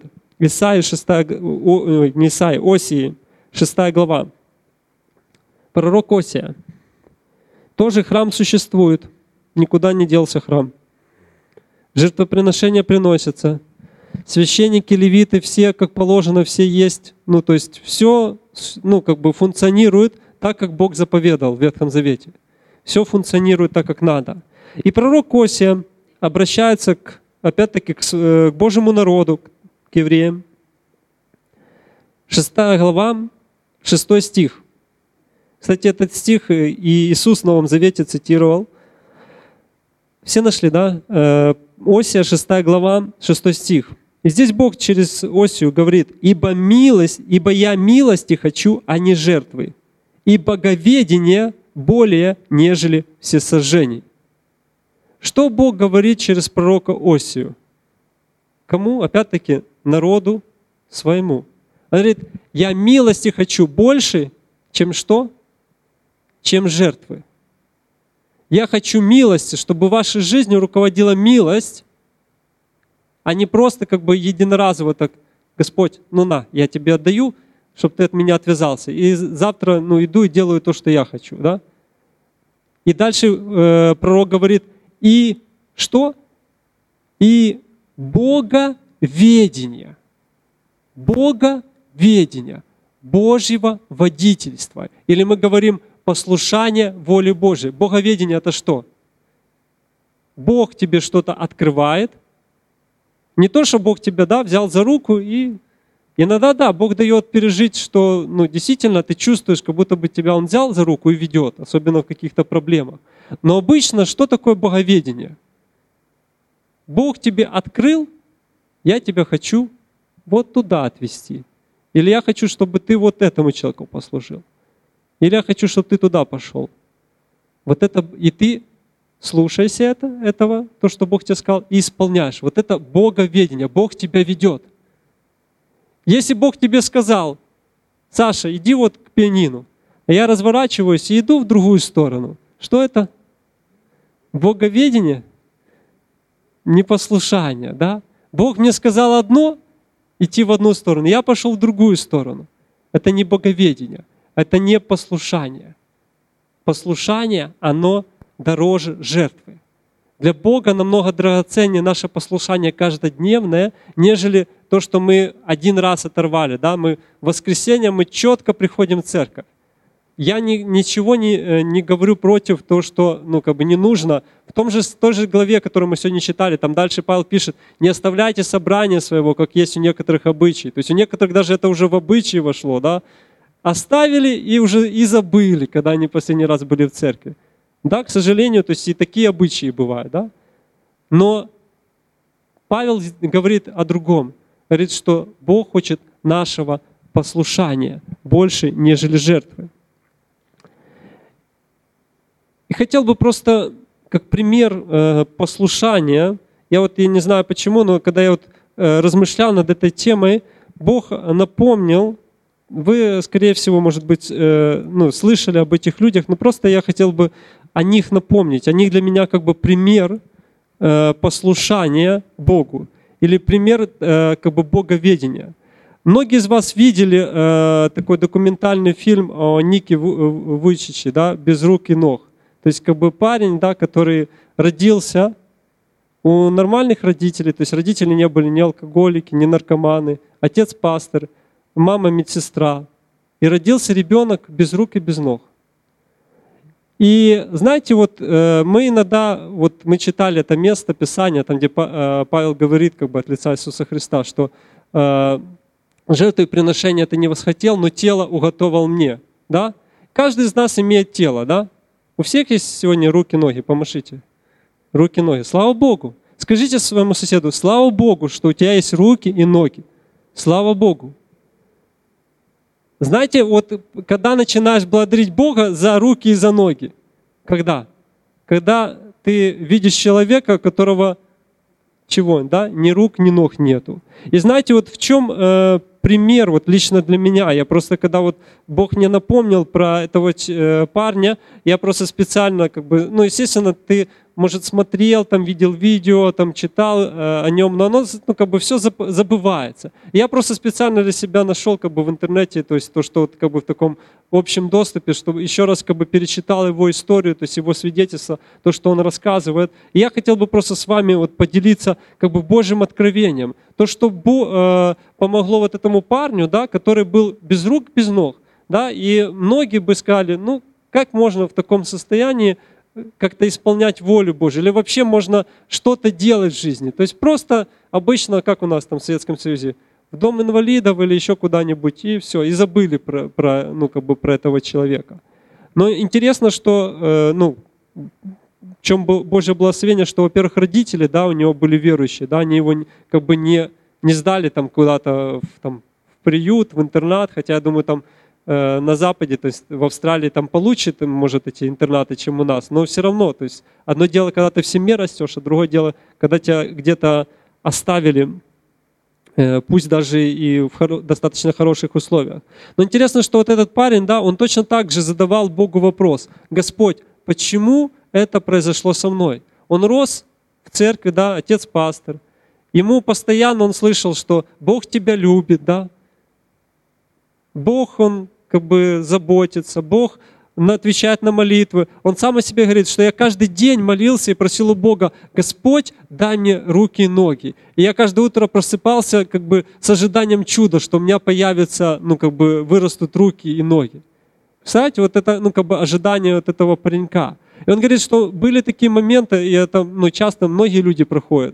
Осии, 6 глава. Пророк Осия. Тоже храм существует, никуда не делся храм. Жертвоприношения приносятся. Священники, левиты, все как положено, все есть. Ну, то есть все, ну, как бы функционирует так, как Бог заповедал в Ветхом Завете. Все функционирует так, как надо. И пророк Осия обращается, опять-таки, к Божьему народу, к евреям. 6 глава, 6 стих. Кстати, этот стих и Иисус в Новом Завете цитировал. Все нашли, да? Осия, 6 глава, 6 стих. И здесь Бог через Осию говорит, «Ибо я милости хочу, а не жертвы, и боговедение более, нежели всесожжений». Что Бог говорит через пророка Осию? Кому? Опять-таки, народу своему. Он говорит, «Я милости хочу больше, чем что? Чем жертвы. Я хочу милости, чтобы вашей жизнью руководила милость, а не просто как бы единоразово так, Господь, ну на, я тебе отдаю, чтобы ты от меня отвязался. И завтра, ну, иду и делаю то, что я хочу. Да? И дальше пророк говорит, и что? И боговедение. Боговедение. Божьего водительства. Или мы говорим послушание воле Божией. Боговедение — это что? Бог тебе что-то открывает. Не то, что Бог тебя, да, взял за руку и Иногда, да, Бог дает пережить, что действительно ты чувствуешь, как будто бы тебя Он взял за руку и ведет, особенно в каких-то проблемах. Но обычно что такое боговедение? Бог тебе открыл, я тебя хочу вот туда отвести. Или я хочу, чтобы ты вот этому человеку послужил. Или я хочу, чтобы ты туда пошел. Вот это, и ты слушайся этого, то, что Бог тебе сказал, и исполняешь. Вот это боговедение, Бог тебя ведет. Если Бог тебе сказал: Саша, иди вот к пианино, а я разворачиваюсь и иду в другую сторону. Что это? Боговедение? Непослушание, да? Бог мне сказал одно, идти в одну сторону, я пошел в другую сторону. Это не боговедение, это не послушание. Послушание, оно дороже жертвы. Для Бога намного драгоценнее наше послушание каждодневное, нежели то, что мы один раз оторвали. Да? В воскресенье мы четко приходим в церковь. Я ничего не говорю против того, что не нужно. В той же главе, которую мы сегодня читали, там дальше Павел пишет: не оставляйте собрания своего, как есть у некоторых обычаи. То есть у некоторых даже это уже в обычаи вошло. Да? Оставили и уже и забыли, когда они последний раз были в церкви. Да, к сожалению, то есть и такие обычаи бывают. Да? Но Павел говорит о другом. Говорит, что Бог хочет нашего послушания больше, нежели жертвы. И хотел бы просто, как пример послушания, я не знаю почему, но когда я размышлял над этой темой, Бог напомнил, вы, скорее всего, может быть, слышали об этих людях, но просто я хотел бы о них напомнить. Они для меня как бы пример послушания Богу или пример как бы боговедения. Многие из вас видели такой документальный фильм о Нике Вуйчиче, да, «Без рук и ног». То есть как бы парень, да, который родился у нормальных родителей, то есть родители не были ни алкоголики, ни наркоманы, отец пастор, мама медсестра. И родился ребенок без рук и без ног. И знаете, мы иногда, мы читали это место Писания, там где Павел говорит как бы от лица Иисуса Христа, что жертву и приношение ты не восхотел, но тело уготовал мне. Да? Каждый из нас имеет тело, да? У всех есть сегодня руки, ноги, помашите. Руки, ноги. Слава Богу. Скажите своему соседу: слава Богу, что у тебя есть руки и ноги. Слава Богу. Знаете, когда начинаешь благодарить Бога за руки и за ноги? Когда? Когда ты видишь человека, у которого чего? Да? Ни рук, ни ног нету. И знаете, в чем пример лично для меня? Я просто, когда Бог мне напомнил про этого парня, я просто специально естественно, ты, может, смотрел, там, видел видео, там, читал о нем, но оно все забывается. И я просто специально для себя нашел в интернете, то есть то, что в таком общем доступе, чтобы еще раз перечитал его историю, то есть его свидетельство, то, что он рассказывает. И я хотел бы просто с вами поделиться Божьим откровением. То, что помогло этому парню, да, который был без рук, без ног. Да, и многие бы сказали: как можно в таком состоянии как-то исполнять волю Божию, или вообще можно что-то делать в жизни. То есть просто обычно, как у нас там в Советском Союзе, в дом инвалидов или еще куда-нибудь, и все, и забыли про этого человека. Но интересно, что, в чем было Божье благословение, что, во-первых, родители, да, у него были верующие, да, они его не сдали там куда-то в приют, в интернат, хотя, я думаю, там на Западе, то есть в Австралии там получше, может, эти интернаты, чем у нас, но все равно, то есть одно дело, когда ты в семье растешь, а другое дело, когда тебя где-то оставили, пусть даже и в достаточно хороших условиях. Но интересно, что этот парень, да, он точно так же задавал Богу вопрос: Господь, почему это произошло со мной? Он рос в церкви, да, отец пастор, ему постоянно он слышал, что Бог тебя любит, да, Бог, Он заботится, Бог отвечает на молитвы. Он сам о себе говорит, что я каждый день молился и просил у Бога: Господь, дай мне руки и ноги. И я каждое утро просыпался с ожиданием чуда, что у меня появятся, вырастут руки и ноги. Представляете, это ожидание этого паренька. И он говорит, что были такие моменты, и это часто многие люди проходят.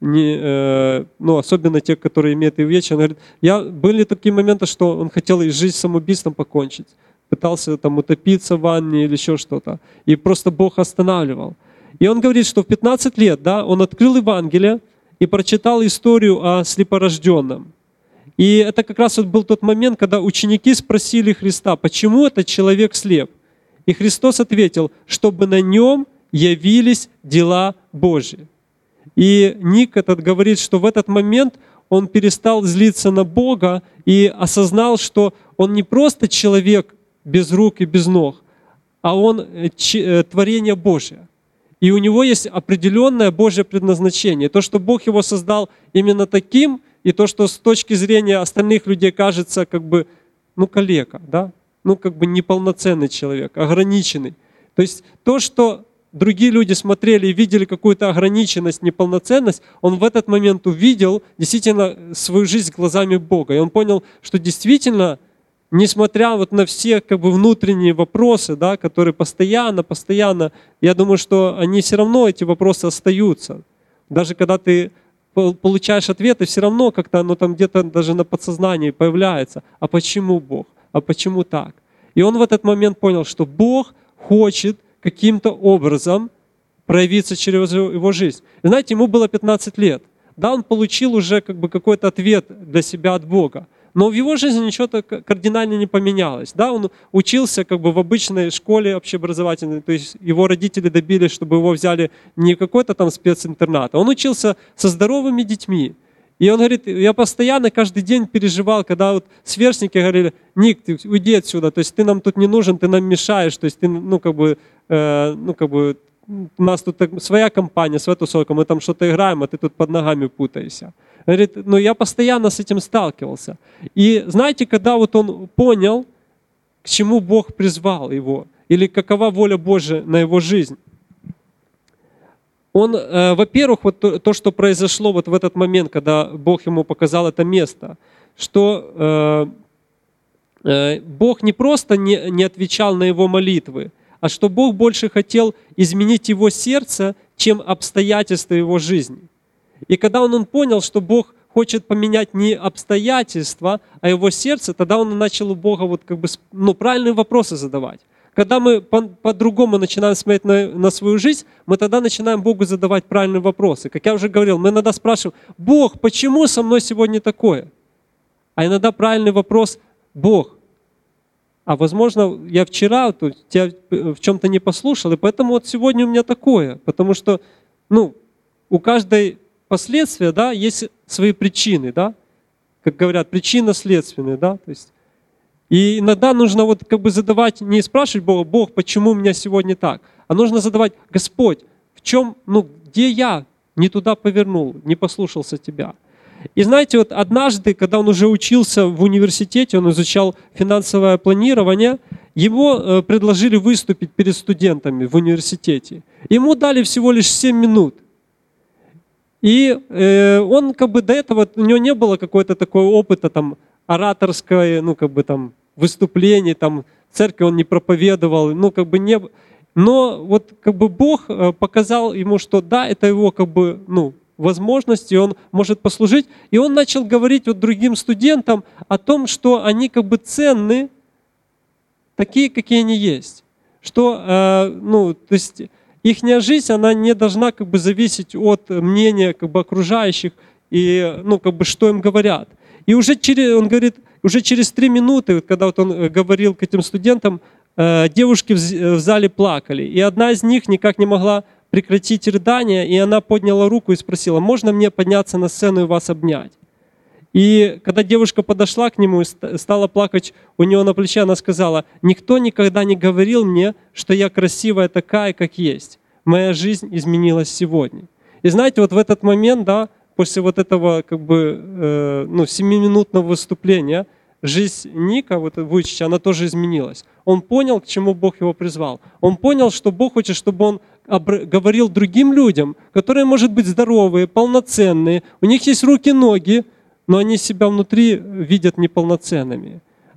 особенно те, которые имеют и увечья, он говорит, были такие моменты, что он хотел и жизнь самоубийством покончить, пытался там утопиться в ванне или еще что-то, и просто Бог останавливал. И он говорит, что в 15 лет, да, он открыл Евангелие и прочитал историю о слепорожденном. И это как раз вот был тот момент, когда ученики спросили Христа, почему этот человек слеп? И Христос ответил, чтобы на нем явились дела Божьи. И Ник этот говорит, что в этот момент он перестал злиться на Бога и осознал, что он не просто человек без рук и без ног, а он творение Божье. И у него есть определенное Божье предназначение. То, что Бог его создал именно таким, и то, что с точки зрения остальных людей кажется как бы, калека, да? Как бы неполноценный человек, ограниченный. То есть то, что другие люди смотрели и видели какую-то ограниченность, неполноценность, он в этот момент увидел действительно свою жизнь глазами Бога. И он понял, что действительно, несмотря вот на все как бы внутренние вопросы, да, которые постоянно, я думаю, что они все равно, эти вопросы остаются. Даже когда ты получаешь ответы, все равно как-то оно там где-то даже на подсознании появляется. А почему Бог? А почему так? И он в этот момент понял, что Бог хочет каким-то образом проявиться через его жизнь. И знаете, ему было 15 лет. Да, он получил уже как бы какой-то ответ для себя от Бога. Но в его жизни ничего кардинально не поменялось. Да, он учился как бы в обычной школе общеобразовательной, то есть его родители добились, чтобы его взяли не в какой-то там специнтернат, а он учился со здоровыми детьми. И он говорит, я постоянно каждый день переживал, когда вот сверстники говорили, Ник, ты уйди отсюда, то есть ты нам тут не нужен, ты нам мешаешь, то есть ты, у нас тут своя компания, своя тусовка, мы там что-то играем, а ты тут под ногами путаешься. Говорит, я постоянно с этим сталкивался. И знаете, когда вот он понял, к чему Бог призвал его, или какова воля Божия на его жизнь, он, во-первых, вот то, что произошло вот в этот момент, когда Бог ему показал это место, что Бог не просто не отвечал на его молитвы, а что Бог больше хотел изменить его сердце, чем обстоятельства его жизни. И когда он понял, что Бог хочет поменять не обстоятельства, а его сердце, тогда он начал у Бога вот как бы, правильные вопросы задавать. Когда мы по-другому начинаем смотреть на свою жизнь, мы тогда начинаем Богу задавать правильные вопросы. Как я уже говорил, мы иногда спрашиваем, Бог, почему со мной сегодня такое? А иногда правильный вопрос, Бог, а возможно, я вчера тебя в чем-то не послушал, и поэтому вот сегодня у меня такое. Потому что у каждой последствия, да, есть свои причины, да, как говорят, причинно-следственные, да, то есть. И иногда нужно вот как бы задавать, не спрашивать Бога, Бог, почему у меня сегодня так, а нужно задавать, Господь, в чем, где я не туда повернул, не послушался Тебя. И знаете, вот однажды, когда он уже учился в университете, он изучал финансовое планирование, ему предложили выступить перед студентами в университете. Ему дали всего лишь 7 минут. И он как бы до этого, у него не было какого-то такого опыта там ораторской, выступлений, там в церкви он не проповедовал, но вот как бы Бог показал ему, что да, это его как бы, возможность, и он может послужить. И он начал говорить вот другим студентам о том, что они как бы ценны, такие, какие они есть. Что, то есть ихняя жизнь, она не должна как бы зависеть от мнения как бы окружающих и, что им говорят. И он говорит, уже через 3 минуты, когда вот он говорил к этим студентам, девушки в зале плакали. И одна из них никак не могла прекратить рыдание, и она подняла руку и спросила, можно мне подняться на сцену и вас обнять? И когда девушка подошла к нему и стала плакать у него на плече, она сказала, никто никогда не говорил мне, что я красивая такая, как есть. Моя жизнь изменилась сегодня. И знаете, вот в этот момент, да, после вот этого как бы 7-минутного выступления, жизнь Ника, вот Вуйчича, она тоже изменилась. Он понял, к чему Бог его призвал. Он понял, что Бог хочет, чтобы он говорил другим людям, которые, может быть, здоровые, полноценные, у них есть руки, ноги, но они себя внутри видят неполноценными.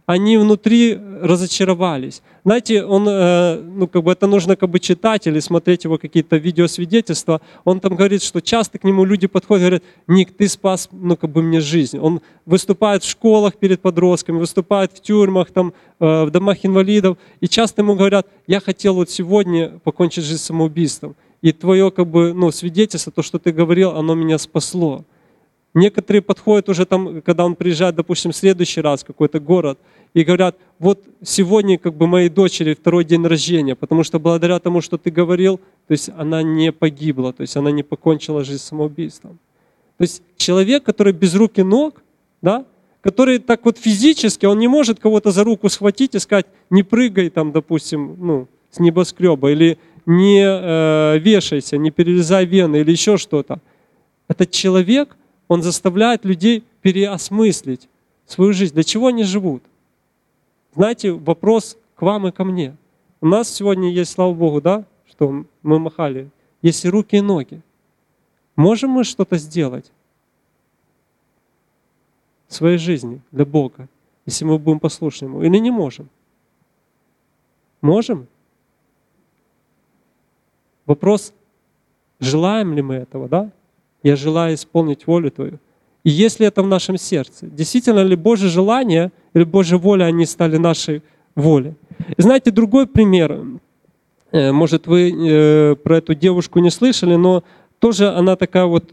они внутри разочаровались. Знаете, это нужно читать или смотреть его какие-то видеосвидетельства. Он там говорит, что часто к нему люди подходят и говорят: Ник, ты спас мне жизнь. Он выступает в школах перед подростками, выступает в тюрьмах, там, в домах инвалидов. И часто ему говорят: я хотел вот сегодня покончить жизнь самоубийством. И твое свидетельство, то, что ты говорил, оно меня спасло. Некоторые подходят уже там, когда он приезжает, допустим, в следующий раз в какой-то город, и говорят: вот сегодня моей дочери второй день рождения, потому что благодаря тому, что ты говорил, то есть она не погибла, то есть она не покончила жизнь самоубийством. То есть человек, который без рук и ног, да, который так вот физически, он не может кого-то за руку схватить и сказать: не прыгай там, допустим, с небоскреба, или не вешайся, не перерезай вены, или еще что-то. Этот человек, он заставляет людей переосмыслить свою жизнь. Для чего они живут? Знаете, вопрос к вам и ко мне. У нас сегодня есть, слава Богу, да, что мы махали, есть и руки, и ноги. Можем мы что-то сделать в своей жизни для Бога, если мы будем послушны Ему, или не можем? Можем? Вопрос, желаем ли мы этого, да? Я желаю исполнить волю Твою. И есть ли это в нашем сердце? Действительно ли Божье желание или Божья воля, они стали нашей волей? И знаете, другой пример. Может, вы про эту девушку не слышали, но тоже она такая вот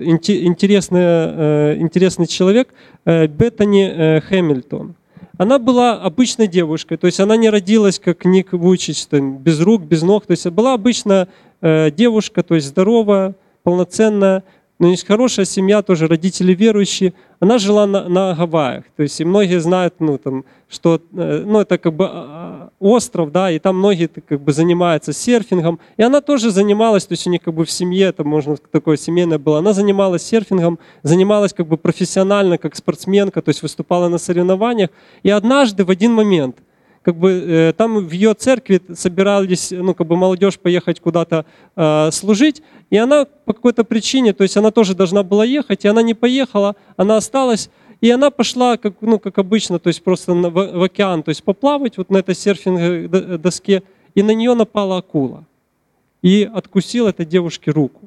интересный человек, Беттани Хэмилтон. Она была обычной девушкой, то есть она не родилась, как Ник Вуйчич, без рук, без ног. То есть была обычная девушка, то есть здоровая, полноценная. Но есть хорошая семья, тоже родители верующие. Она жила на Гавайях. То есть и многие знают, что это остров, да, и там многие занимаются серфингом. И она тоже занималась, то есть у них в семье, это можно такое семейное было, она занималась серфингом, занималась профессионально, как спортсменка, то есть выступала на соревнованиях. И однажды в один момент там в ее церкви собирались, молодежь поехать куда-то служить, и она по какой-то причине, то есть она тоже должна была ехать, и она не поехала, она осталась, и она пошла, как обычно, то есть просто в океан, то есть поплавать вот на этой серфинговой доске, и на нее напала акула и откусила этой девушке руку.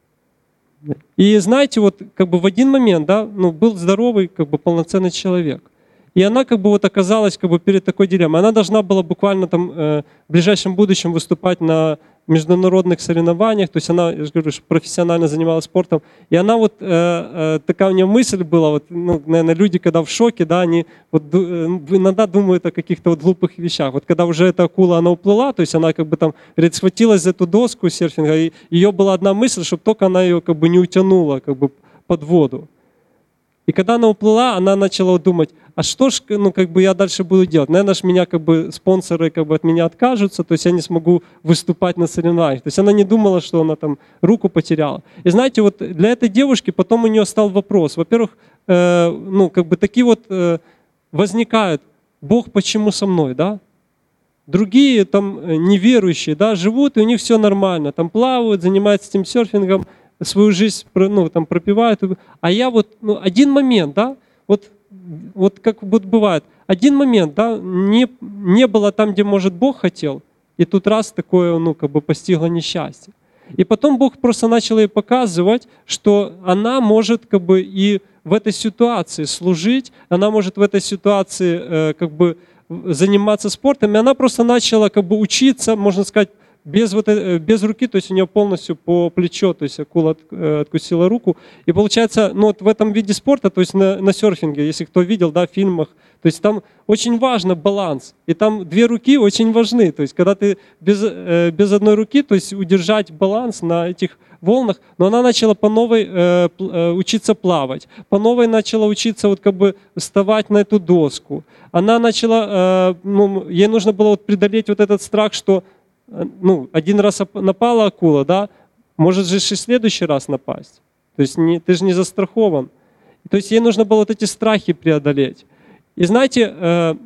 И знаете, вот в один момент, да, был здоровый, полноценный человек. И она оказалась перед такой дилеммой. Она должна была буквально там в ближайшем будущем выступать на международных соревнованиях. То есть она, я же говорю, профессионально занималась спортом. И она такая у нее мысль была, наверное, люди, когда в шоке, да, они иногда думают о каких-то глупых вещах. Вот когда уже эта акула, она уплыла, то есть она схватилась за эту доску серфинга, и ее была одна мысль, чтобы только она ее не утянула под воду. И когда она уплыла, она начала думать: а что ж, я дальше буду делать? Наверное, меня спонсоры от меня откажутся, то есть я не смогу выступать на соревнованиях. То есть она не думала, что она там руку потеряла. И знаете, вот для этой девушки потом у нее стал вопрос. Во-первых, такие возникают: Бог, почему со мной, да? Другие там неверующие, да, живут, и у них все нормально, там плавают, занимаются этим серфингом, свою жизнь пропивают. А я один момент, да, вот как бывает, один момент, да, не было там, где, может, Бог хотел, и тут раз такое, постигло несчастье. И потом Бог просто начал ей показывать, что она может и в этой ситуации служить, она может в этой ситуации заниматься спортом, и она просто начала учиться, можно сказать, без руки, то есть у нее полностью по плечо, то есть акула откусила руку. И получается, в этом виде спорта, то есть на серфинге, если кто видел, да, в фильмах, то есть там очень важно баланс. И там две руки очень важны. То есть когда ты без одной руки, то есть удержать баланс на этих волнах, но она начала по новой учиться плавать, по новой начала учиться вставать на эту доску. Она начала, ей нужно было преодолеть этот страх, что один раз напала акула, да, может же и в следующий раз напасть. То есть ты же не застрахован. То есть ей нужно было эти страхи преодолеть. И знаете,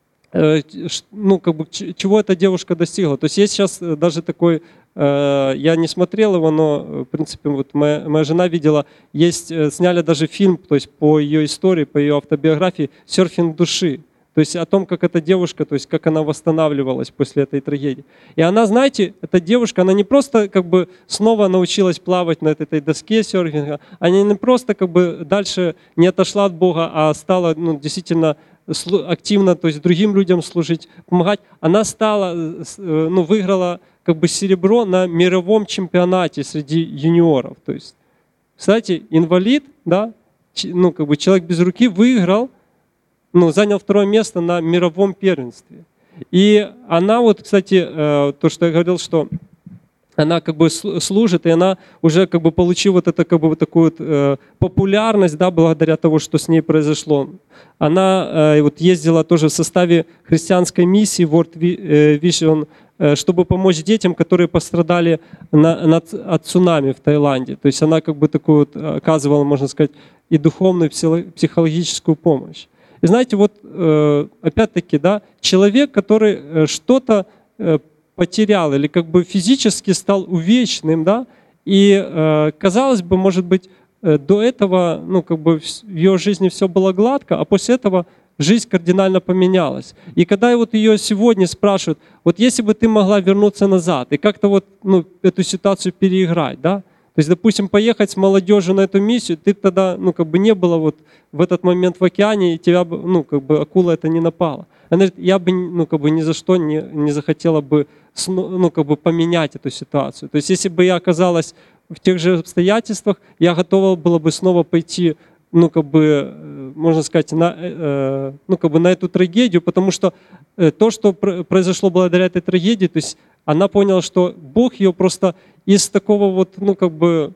чего эта девушка достигла? То есть есть сейчас даже такой, я не смотрел его, но в принципе моя жена видела, сняли даже фильм, то есть по ее истории, по ее автобиографии «Серфинг души». То есть о том, как эта девушка, то есть как она восстанавливалась после этой трагедии. И она, знаете, эта девушка, она не просто как бы снова научилась плавать на этой доске серфинга, она не просто как бы дальше не отошла от Бога, а стала действительно активно, то есть другим людям служить, помогать. Она стала, выиграла как бы серебро на мировом чемпионате среди юниоров. То есть, кстати, инвалид, да, как бы человек без руки выиграл, занял второе место на мировом первенстве. И она вот, кстати, то, что я говорил, что она как бы служит, и она уже как бы получила вот это как бы вот такую вот популярность, да, благодаря тому, что с ней произошло. Она вот ездила тоже в составе христианской миссии World Vision, чтобы помочь детям, которые пострадали от цунами в Таиланде. То есть она как бы такую вот оказывала, можно сказать, и духовную, и психологическую помощь. И знаете, вот опять-таки, да, человек, который что-то потерял или как бы физически стал увечным, да, и казалось бы, может быть, до этого, как бы в ее жизни все было гладко, а после этого жизнь кардинально поменялась. И когда вот ее сегодня спрашивают, вот если бы ты могла вернуться назад и как-то вот эту ситуацию переиграть, да, то есть, допустим, поехать с молодежью на эту миссию, ты тогда, как бы не было вот в этот момент в океане, и тебя бы, как бы акула это не напала. Она говорит, я бы, как бы ни за что не захотела бы, как бы поменять эту ситуацию. То есть, если бы я оказалась в тех же обстоятельствах, я готова была бы снова пойти, как бы, можно сказать, как бы на эту трагедию, потому что то, что произошло благодаря этой трагедии, то есть она поняла, что Бог ее просто из такого вот, как бы,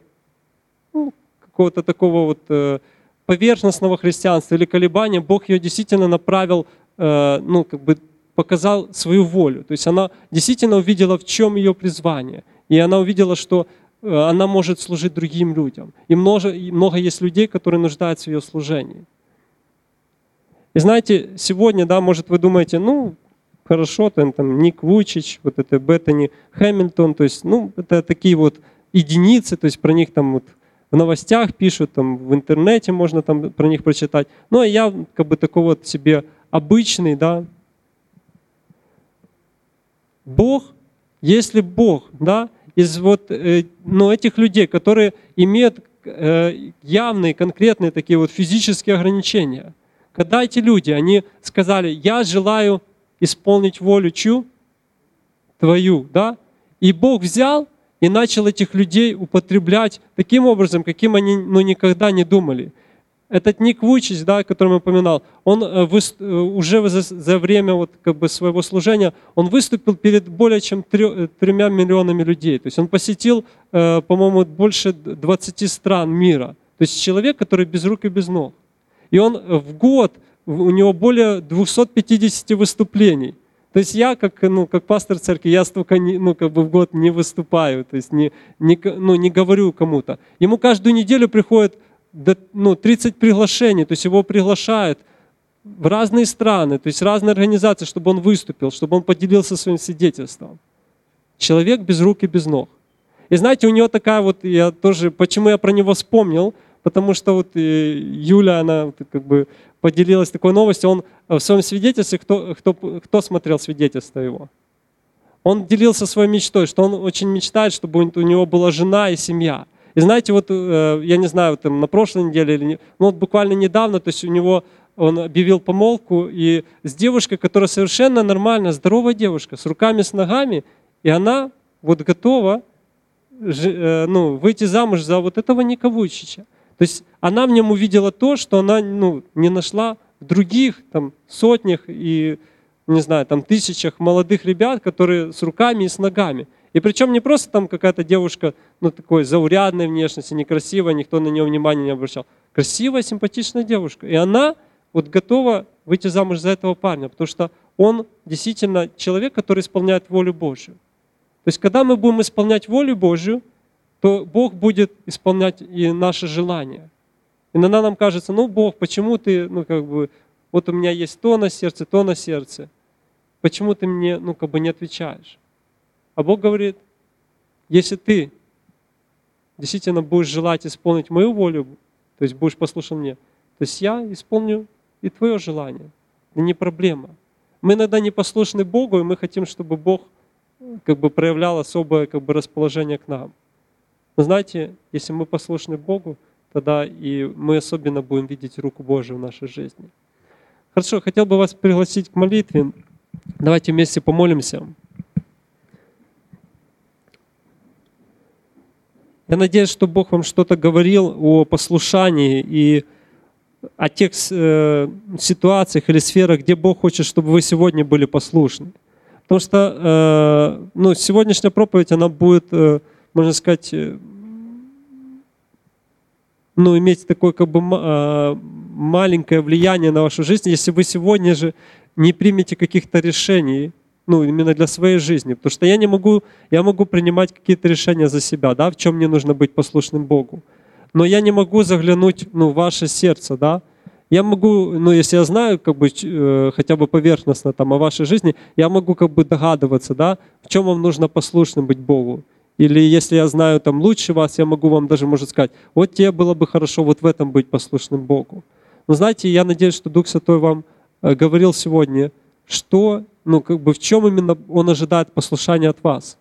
какого-то такого вот поверхностного христианства или колебания, Бог ее действительно направил, как бы показал свою волю. То есть она действительно увидела, в чем ее призвание. И она увидела, что она может служить другим людям. И много есть людей, которые нуждаются в ее служении. И знаете, сегодня, да, может, вы думаете, хорошо, там Ник Вуйчич, вот это Беттани Хэмилтон, то есть, это такие вот единицы, то есть про них там вот в новостях пишут, там в интернете можно там про них прочитать. А я как бы такой вот себе обычный, да. Бог, если Бог, да, из вот, этих людей, которые имеют явные, конкретные такие вот физические ограничения, когда эти люди, они сказали, я желаю исполнить волю чью? Твою, да? И Бог взял и начал этих людей употреблять таким образом, каким они никогда не думали. Этот Ник Вуйчич, да, который я упоминал, он уже за время вот, как бы, своего служения, он выступил перед более чем 3 миллионами людей. То есть он посетил, по-моему, больше 20 стран мира. То есть человек, который без рук и без ног. И он в год, у него более 250 выступлений. То есть я, как пастор церкви, я столько как бы в год не выступаю, то есть не говорю кому-то. Ему каждую неделю приходит 30 приглашений, то есть его приглашают в разные страны, то есть разные организации, чтобы он выступил, чтобы он поделился своим свидетельством. Человек без рук и без ног. И знаете, у него такая вот, почему я про него вспомнил, потому что вот Юля, она как бы поделилась такой новостью, он в своем свидетельстве, кто смотрел свидетельство его? Он делился своей мечтой, что он очень мечтает, чтобы у него была жена и семья. И знаете, вот я не знаю, там на прошлой неделе или нет, вот буквально недавно, то есть он объявил помолвку и с девушкой, которая совершенно нормальная, здоровая девушка, с руками, с ногами, и она вот готова выйти замуж за вот этого Ника Вуйчича. То есть она в нем увидела то, что она не нашла в других там сотнях и, не знаю, там тысячах молодых ребят, которые с руками и с ногами. И причем не просто там какая-то девушка, такой заурядной внешности, некрасивая, никто на нее внимания не обращал. Красивая, симпатичная девушка. И она вот готова выйти замуж за этого парня, потому что он действительно человек, который исполняет волю Божью. То есть когда мы будем исполнять волю Божью, то Бог будет исполнять и наши желания. Иногда нам кажется, Бог, почему ты, вот у меня есть то на сердце, то на сердце. Почему ты мне, не отвечаешь? А Бог говорит, если ты действительно будешь желать исполнить мою волю, то есть будешь послушан мне, то есть я исполню и твое желание. Это не проблема. Мы иногда не послушны Богу, и мы хотим, чтобы Бог как бы проявлял особое как бы расположение к нам. Но знаете, если мы послушны Богу, тогда и мы особенно будем видеть руку Божию в нашей жизни. Хорошо, хотел бы вас пригласить к молитве. Давайте вместе помолимся. Я надеюсь, что Бог вам что-то говорил о послушании и о тех ситуациях или сферах, где Бог хочет, чтобы вы сегодня были послушны. Потому что сегодняшняя проповедь, она будет, можно сказать, иметь такое как бы маленькое влияние на вашу жизнь, если вы сегодня же не примете каких-то решений, именно для своей жизни. Потому что я могу принимать какие-то решения за себя, да, в чем мне нужно быть послушным Богу. Но я не могу заглянуть в ваше сердце, да. Я могу, если я знаю как бы, хотя бы поверхностно там, о вашей жизни, я могу как бы догадываться, да, в чем вам нужно послушным быть Богу. Или если я знаю там лучше вас, я могу вам даже, может сказать, вот тебе было бы хорошо вот в этом быть послушным Богу. Но знаете, я надеюсь, что Дух Святой вам говорил сегодня, что, в чем именно Он ожидает послушания от вас.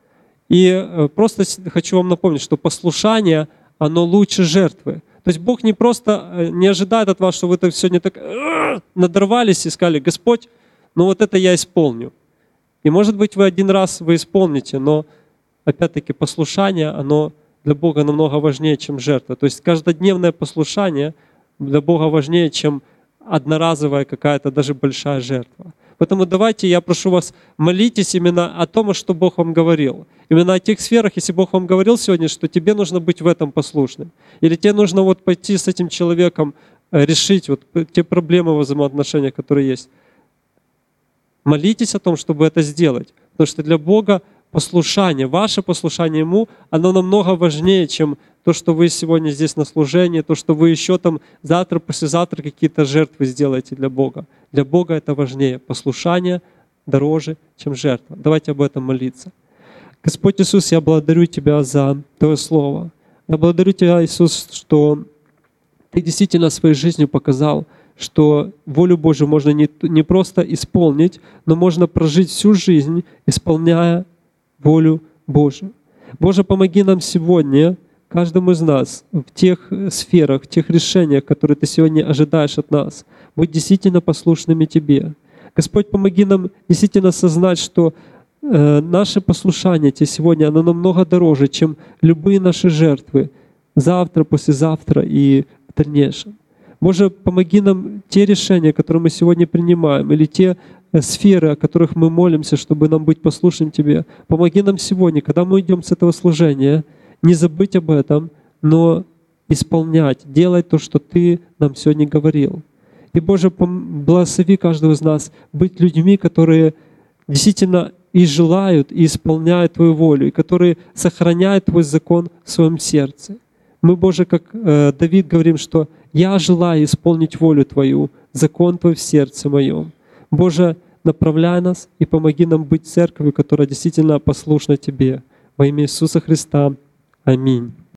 И просто хочу вам напомнить, что послушание, оно лучше жертвы. То есть Бог не просто не ожидает от вас, что вы сегодня так надорвались и сказали: Господь, вот это я исполню. И может быть вы один раз вы исполните, но опять-таки послушание, оно для Бога намного важнее, чем жертва. То есть каждодневное послушание для Бога важнее, чем одноразовая какая-то даже большая жертва. Поэтому давайте, я прошу вас, молитесь именно о том, что Бог вам говорил. Именно о тех сферах, если Бог вам говорил сегодня, что тебе нужно быть в этом послушным. Или тебе нужно пойти с этим человеком, решить те проблемы в взаимоотношениях, которые есть. Молитесь о том, чтобы это сделать. Потому что для Бога послушание, ваше послушание Ему, оно намного важнее, чем то, что вы сегодня здесь на служении, то, что вы еще там завтра, послезавтра какие-то жертвы сделаете для Бога. Для Бога это важнее. Послушание дороже, чем жертва. Давайте об этом молиться. Господь Иисус, я благодарю Тебя за Твое Слово. Я благодарю Тебя, Иисус, что Ты действительно своей жизнью показал, что волю Божию можно не просто исполнить, но можно прожить всю жизнь, исполняя волю Божию. Боже, помоги нам сегодня, каждому из нас, в тех сферах, в тех решениях, которые Ты сегодня ожидаешь от нас, быть действительно послушными Тебе. Господь, помоги нам действительно осознать, что наше послушание Тебе сегодня, оно намного дороже, чем любые наши жертвы завтра, послезавтра и в дальнейшем. Боже, помоги нам те решения, которые мы сегодня принимаем, или те сферы, о которых мы молимся, чтобы нам быть послушным Тебе. Помоги нам сегодня, когда мы идем с этого служения, не забыть об этом, но исполнять, делать то, что Ты нам сегодня говорил. И, Боже, благослови каждого из нас быть людьми, которые действительно и желают, и исполняют Твою волю, и которые сохраняют Твой закон в своем сердце. Мы, Боже, как Давид говорим, что «Я желаю исполнить волю Твою, закон Твой в сердце моем». Боже, направляй нас и помоги нам быть церковью, которая действительно послушна Тебе. Во имя Иисуса Христа. Аминь.